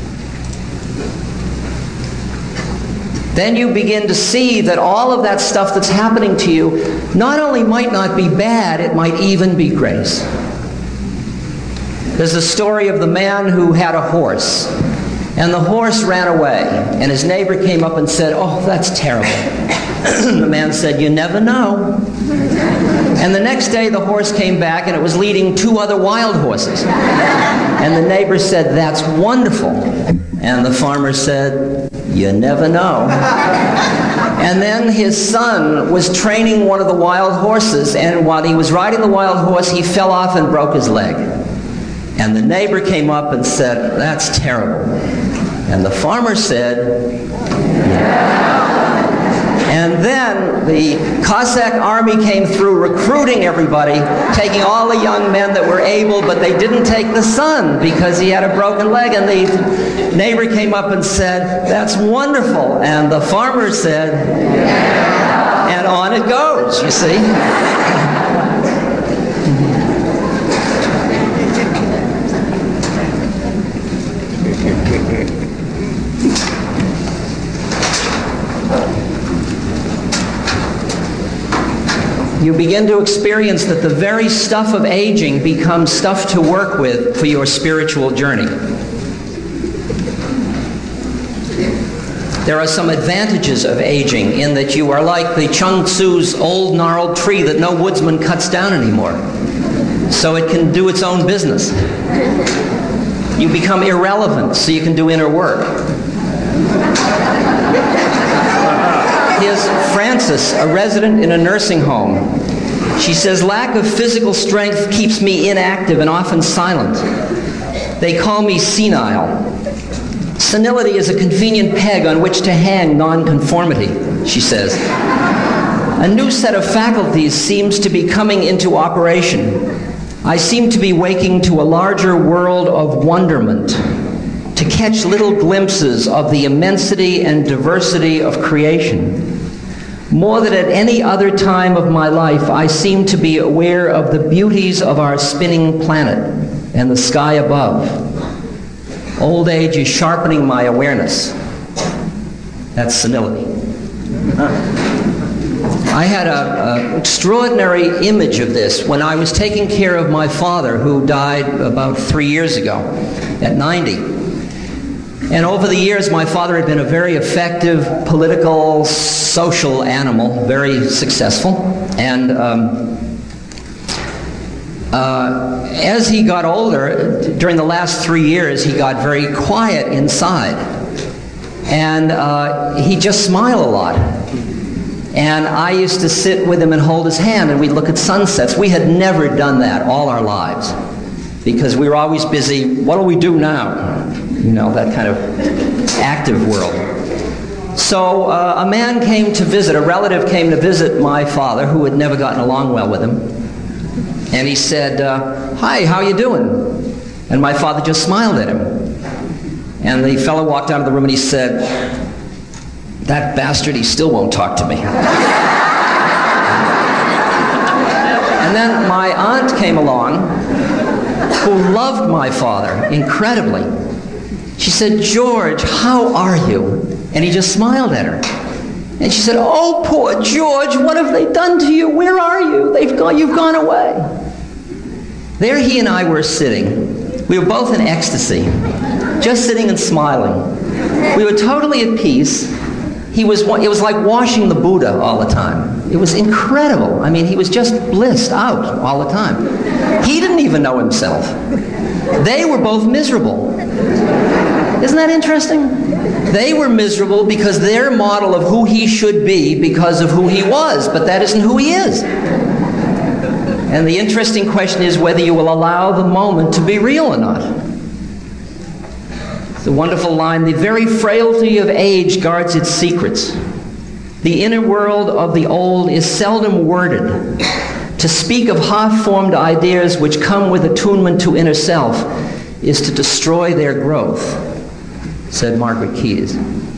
then you begin to see that all of that stuff that's happening to you not only might not be bad, it might even be grace. There's a story of the man who had a horse, and the horse ran away, and his neighbor came up and said, "Oh, that's terrible." The man said, "You never know." And the next day the horse came back, and it was leading 2 other wild horses. And the neighbor said, "That's wonderful." And the farmer said, "You never know." And then his son was training one of the wild horses, and while he was riding the wild horse, he fell off and broke his leg. And the neighbor came up and said, "That's terrible." And the farmer said, "Yeah." And then the Cossack army came through recruiting everybody, taking all the young men that were able, but they didn't take the son because he had a broken leg. And the neighbor came up and said, "That's wonderful." And the farmer said, "Yeah." And on it goes, you see. You begin to experience that the very stuff of aging becomes stuff to work with for your spiritual journey. There are some advantages of aging in that you are like the Chung Tzu's old gnarled tree that no woodsman cuts down anymore, so it can do its own business. You become irrelevant so you can do inner work. Here's Frances, a resident in a nursing home. She says, "Lack of physical strength keeps me inactive and often silent. They call me senile. Senility is a convenient peg on which to hang nonconformity," she says. "A new set of faculties seems to be coming into operation. I seem to be waking to a larger world of wonderment, to catch little glimpses of the immensity and diversity of creation. More than at any other time of my life, I seem to be aware of the beauties of our spinning planet and the sky above. Old age is sharpening my awareness. That's senility. I had an extraordinary image of this when I was taking care of my father, who died about 3 years ago at 90. And over the years, my father had been a very effective political, social animal, very successful. And as he got older, during the last 3 years, he got very quiet inside. And he just smiled a lot. And I used to sit with him and hold his hand, and we'd look at sunsets. We had never done that all our lives, because we were always busy, what do we do now? You know, that kind of active world. So a man came to visit, a relative came to visit my father, who had never gotten along well with him. And he said, hi, how you doing? And my father just smiled at him. And the fellow walked out of the room and he said, that bastard, he still won't talk to me. And then my aunt came along, who loved my father incredibly. She said, George, how are you? And he just smiled at her. And she said, oh, poor George, what have they done to you? Where are you? You've gone away. There he and I were sitting. We were both in ecstasy, just sitting and smiling. We were totally at peace. It was like washing the Buddha all the time. It was incredible. I mean, he was just blissed out all the time. He didn't even know himself. They were both miserable. Isn't that interesting? They were miserable because their model of who he should be because of who he was, but that isn't who he is. And the interesting question is whether you will allow the moment to be real or not. It's a wonderful line, the very frailty of age guards its secrets. The inner world of the old is seldom worded. To speak of half-formed ideas which come with attunement to inner self is to destroy their growth, said Margaret Keyes.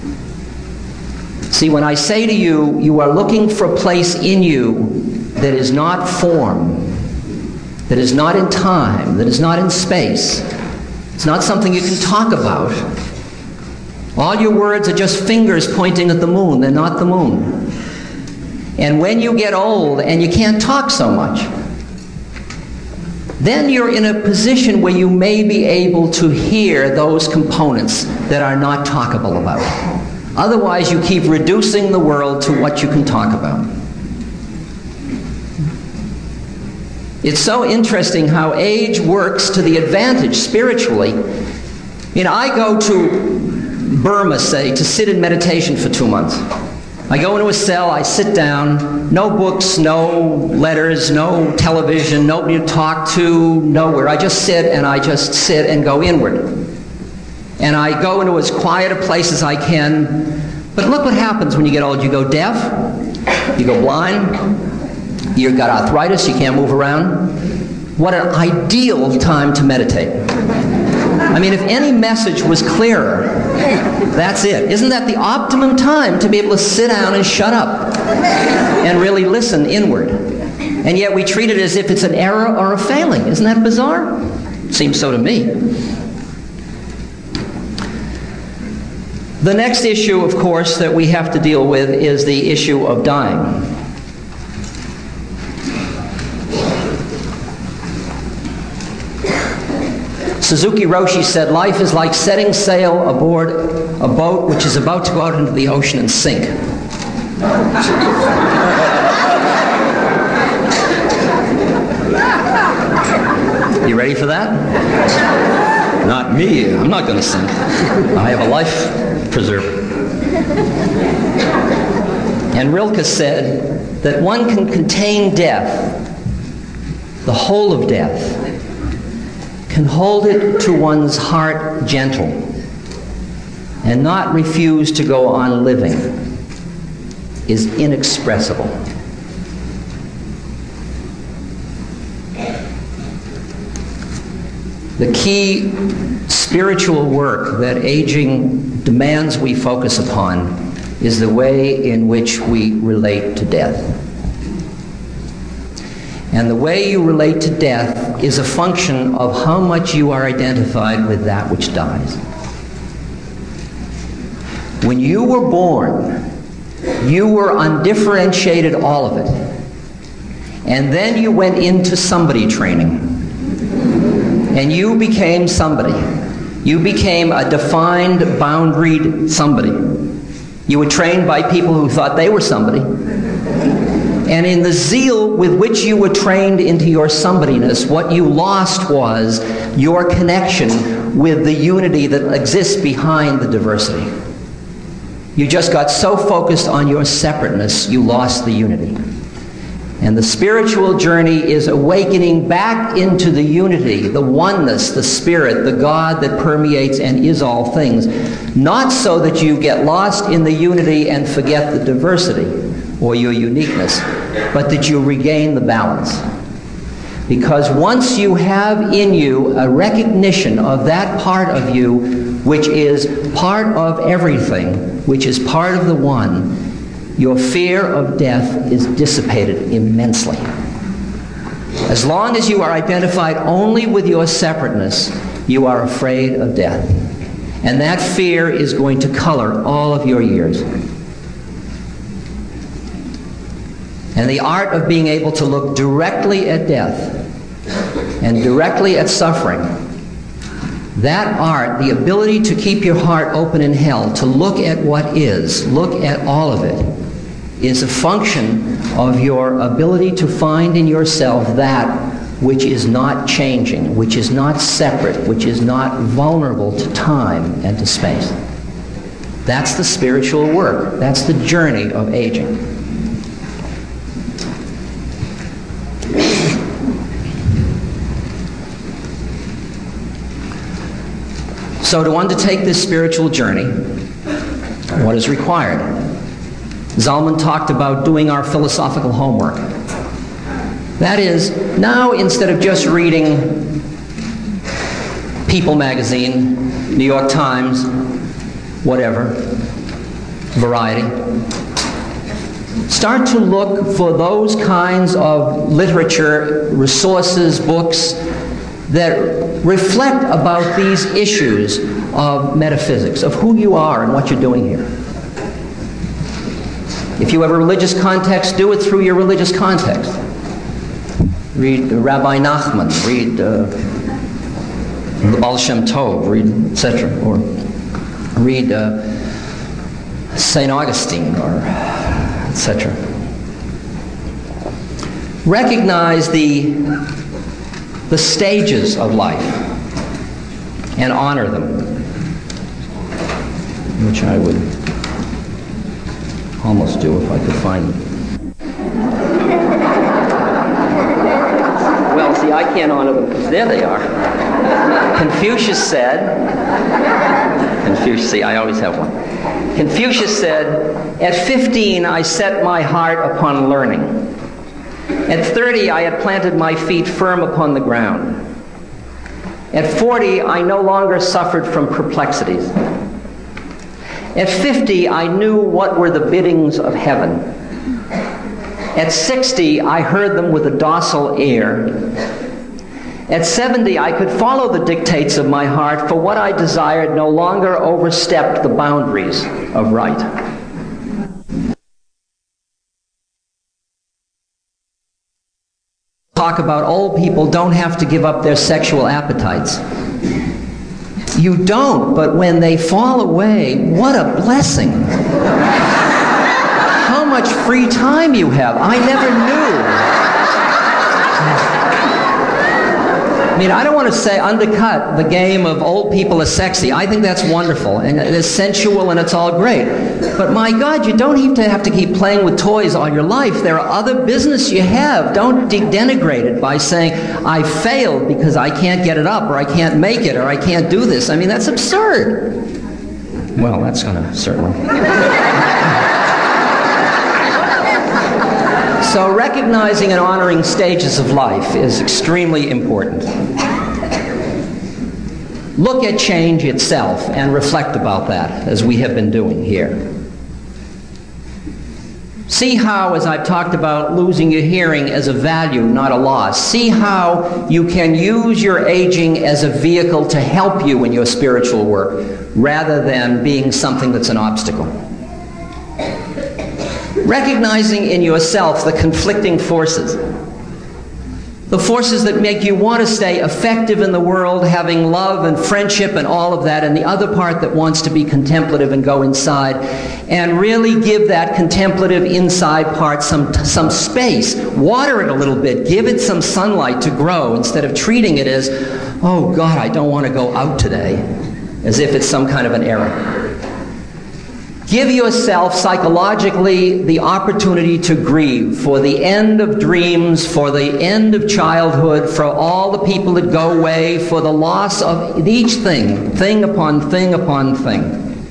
See, when I say to you, you are looking for a place in you that is not form, that is not in time, that is not in space. It's not something you can talk about. All your words are just fingers pointing at the moon. They're not the moon. And when you get old and you can't talk so much, then you're in a position where you may be able to hear those components that are not talkable about. Otherwise, you keep reducing the world to what you can talk about. It's so interesting how age works to the advantage spiritually. You know, I go to Burma, say, to sit in meditation for 2 months. I go into a cell, I sit down, no books, no letters, no television, nobody to talk to, nowhere. I just sit and go inward. And I go into as quiet a place as I can. But look what happens when you get old. You go deaf, you go blind, you've got arthritis, you can't move around. What an ideal time to meditate. I mean, if any message was clearer, that's it. Isn't that the optimum time to be able to sit down and shut up and really listen inward? And yet we treat it as if it's an error or a failing. Isn't that bizarre? Seems so to me. The next issue, of course, that we have to deal with is the issue of dying. Suzuki Roshi said, life is like setting sail aboard a boat which is about to go out into the ocean and sink. You ready for that? Not me. I'm not going to sink. I have a life preserver. And Rilke said that one can contain death, the whole of death, can hold it to one's heart gentle and not refuse to go on living is inexpressible. The key spiritual work that aging demands we focus upon is the way in which we relate to death. And the way you relate to death is a function of how much you are identified with that which dies. When you were born, you were undifferentiated, all of it. And then you went into somebody training. And you became somebody. You became a defined, boundaried somebody. You were trained by people who thought they were somebody. And in the zeal with which you were trained into your somebodyness, what you lost was your connection with the unity that exists behind the diversity. You just got so focused on your separateness, you lost the unity. And the spiritual journey is awakening back into the unity, the oneness, the spirit, the God that permeates and is all things. Not so that you get lost in the unity and forget the diversity or your uniqueness, but that you regain the balance. Because once you have in you a recognition of that part of you which is part of everything, which is part of the one, your fear of death is dissipated immensely. As long as you are identified only with your separateness, you are afraid of death. And that fear is going to color all of your years. And the art of being able to look directly at death and directly at suffering, that art, the ability to keep your heart open in hell, to look at what is, look at all of it, is a function of your ability to find in yourself that which is not changing, which is not separate, which is not vulnerable to time and to space. That's the spiritual work. That's the journey of aging. So to undertake this spiritual journey, what is required? Zalman talked about doing our philosophical homework. That is, now instead of just reading People magazine, New York Times, whatever, Variety, start to look for those kinds of literature, resources, books that reflect about these issues of metaphysics, of who you are and what you're doing here. If you have a religious context, do it through your religious context. Read Rabbi Nachman, read the Baal Shem Tov, read etc. Or read St. Augustine, or etc. Recognize the stages of life and honor them, which I would almost do if I could find them. Well, see, I can't honor them because there they are. Confucius said, see, I always have one. Confucius said, at 15 I set my heart upon learning. At 30 I had planted my feet firm upon the ground. At 40 I no longer suffered from perplexities. At 50, I knew what were the biddings of heaven. At 60, I heard them with a docile ear. At 70, I could follow the dictates of my heart, for what I desired no longer overstepped the boundaries of right. Talk about old people don't have to give up their sexual appetites. You don't, but when they fall away, what a blessing. How much free time you have. I never knew. I mean, I don't want to say undercut the game of old people as sexy. I think that's wonderful, and it's sensual, and it's all great. But my God, you don't even have to keep playing with toys all your life. There are other business you have. Don't denigrate it by saying, I failed because I can't get it up, or I can't make it, or I can't do this. I mean, that's absurd. Well, that's going to certainly... So recognizing and honoring stages of life is extremely important. Look at change itself and reflect about that, as we have been doing here. See how, as I've talked about, losing your hearing as a value, not a loss. See how you can use your aging as a vehicle to help you in your spiritual work, rather than being something that's an obstacle. Recognizing in yourself the conflicting forces. The forces that make you want to stay effective in the world, having love and friendship and all of that, and the other part that wants to be contemplative and go inside, and really give that contemplative inside part some space. Water it a little bit. Give it some sunlight to grow, instead of treating it as, oh God, I don't want to go out today, as if it's some kind of an error. Give yourself psychologically the opportunity to grieve for the end of dreams, for the end of childhood, for all the people that go away, for the loss of each thing upon thing upon thing.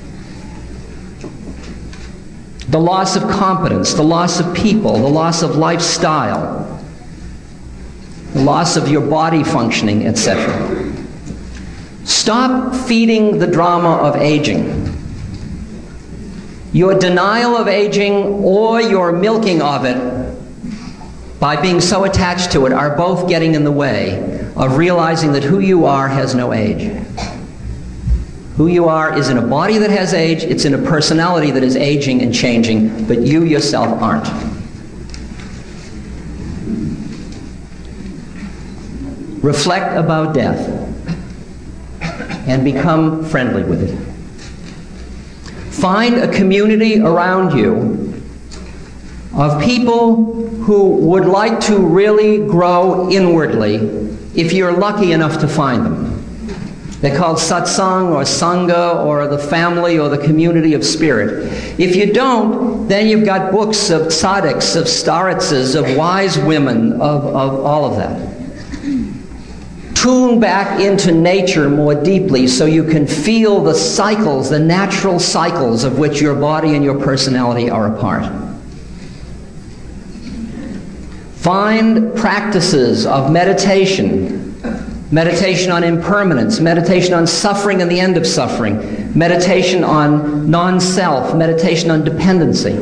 The loss of competence, the loss of people, the loss of lifestyle, the loss of your body functioning, etc. Stop feeding the drama of aging. Your denial of aging or your milking of it by being so attached to it are both getting in the way of realizing that who you are has no age. Who you are is in a body that has age, it's in a personality that is aging and changing, but you yourself aren't. Reflect about death and become friendly with it. Find a community around you of people who would like to really grow inwardly, if you're lucky enough to find them. They're called satsang or sangha or the family or the community of spirit. If you don't, then you've got books of tzaddiks, of staritzas, of wise women, of all of that. Tune back into nature more deeply so you can feel the cycles, the natural cycles of which your body and your personality are a part. Find practices of meditation, meditation on impermanence, meditation on suffering and the end of suffering, meditation on non-self, meditation on dependency.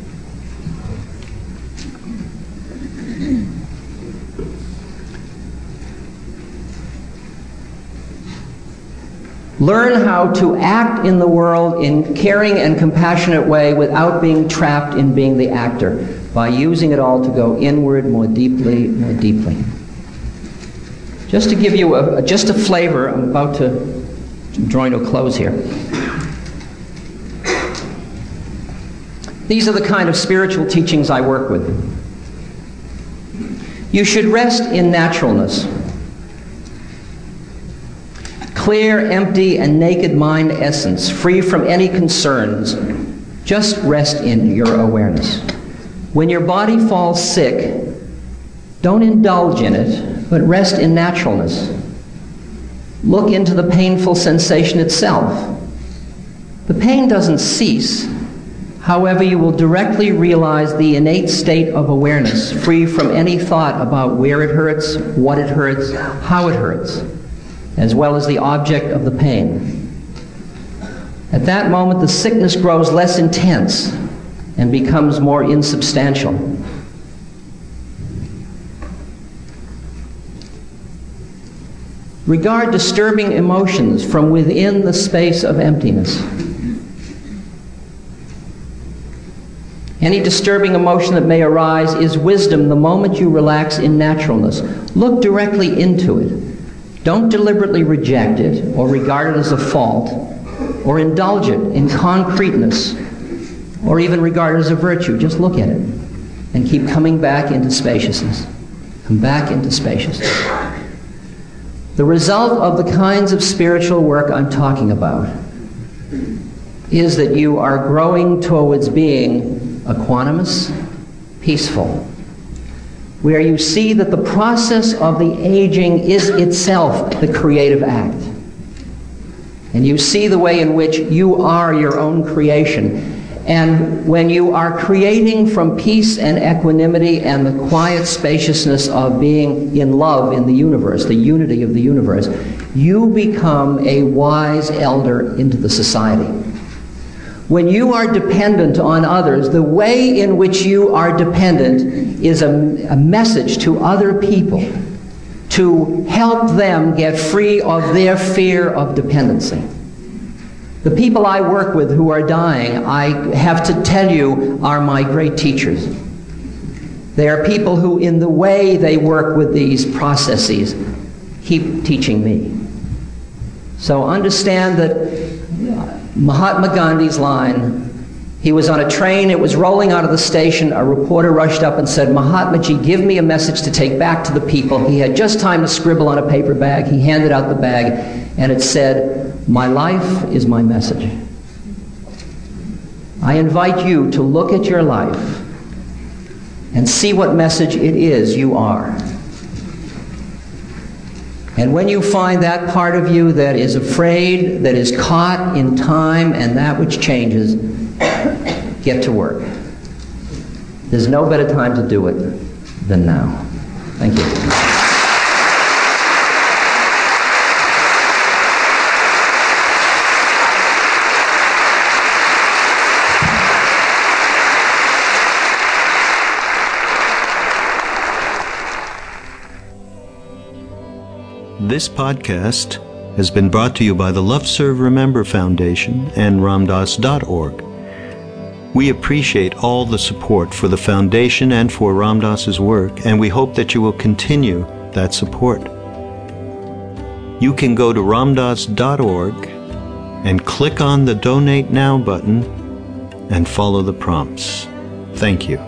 Learn how to act in the world in a caring and compassionate way without being trapped in being the actor, by using it all to go inward more deeply, more deeply. Just to give you just a flavor, I'm about to draw to a close here. These are the kind of spiritual teachings I work with. You should rest in naturalness. Clear, empty, and naked mind essence, free from any concerns. Just rest in your awareness. When your body falls sick, don't indulge in it, but rest in naturalness. Look into the painful sensation itself. The pain doesn't cease. However, you will directly realize the innate state of awareness, free from any thought about where it hurts, what it hurts, how it hurts, as well as the object of the pain. At that moment, the sickness grows less intense and becomes more insubstantial. Regard disturbing emotions from within the space of emptiness. Any disturbing emotion that may arise is wisdom the moment you relax in naturalness. Look directly into it. Don't deliberately reject it or regard it as a fault or indulge it in concreteness or even regard it as a virtue. Just look at it and keep coming back into spaciousness. Come back into spaciousness. The result of the kinds of spiritual work I'm talking about is that you are growing towards being equanimous, peaceful, where you see that the process of the aging is itself the creative act. And you see the way in which you are your own creation. And when you are creating from peace and equanimity and the quiet spaciousness of being in love in the universe, the unity of the universe, you become a wise elder into the society. When you are dependent on others, the way in which you are dependent is a message to other people to help them get free of their fear of dependency. The people I work with who are dying, I have to tell you, are my great teachers. They are people who, in the way they work with these processes, keep teaching me. So understand that Mahatma Gandhi's line, he was on a train, it was rolling out of the station, a reporter rushed up and said, "Mahatmaji, give me a message to take back to the people." He had just time to scribble on a paper bag. He handed out the bag, and it said, "My life is my message." I invite you to look at your life and see what message it is you are. And when you find that part of you that is afraid, that is caught in time and that which changes, get to work. There's no better time to do it than now. Thank you. This podcast has been brought to you by the Love Serve Remember Foundation and Ramdas.org. We appreciate all the support for the foundation and for Ram Dass's work, and we hope that you will continue that support. You can go to ramdas.org and click on the Donate Now button and follow the prompts. Thank you.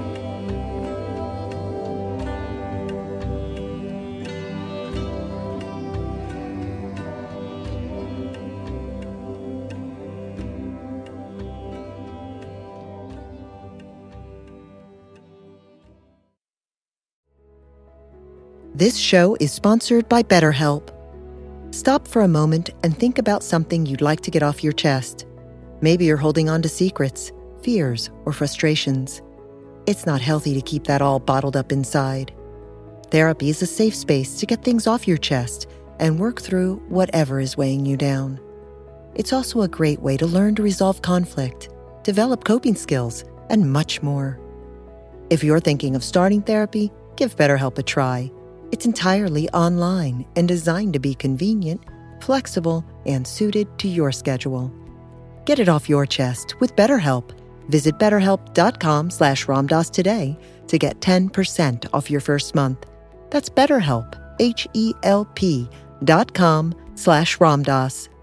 This show is sponsored by BetterHelp. Stop for a moment and think about something you'd like to get off your chest. Maybe you're holding on to secrets, fears, or frustrations. It's not healthy to keep that all bottled up inside. Therapy is a safe space to get things off your chest and work through whatever is weighing you down. It's also a great way to learn to resolve conflict, develop coping skills, and much more. If you're thinking of starting therapy, give BetterHelp a try. It's entirely online and designed to be convenient, flexible, and suited to your schedule. Get it off your chest with BetterHelp. Visit BetterHelp.com/Ramdas today to get 10% off your first month. That's BetterHelp, HELP.com/Ramdas.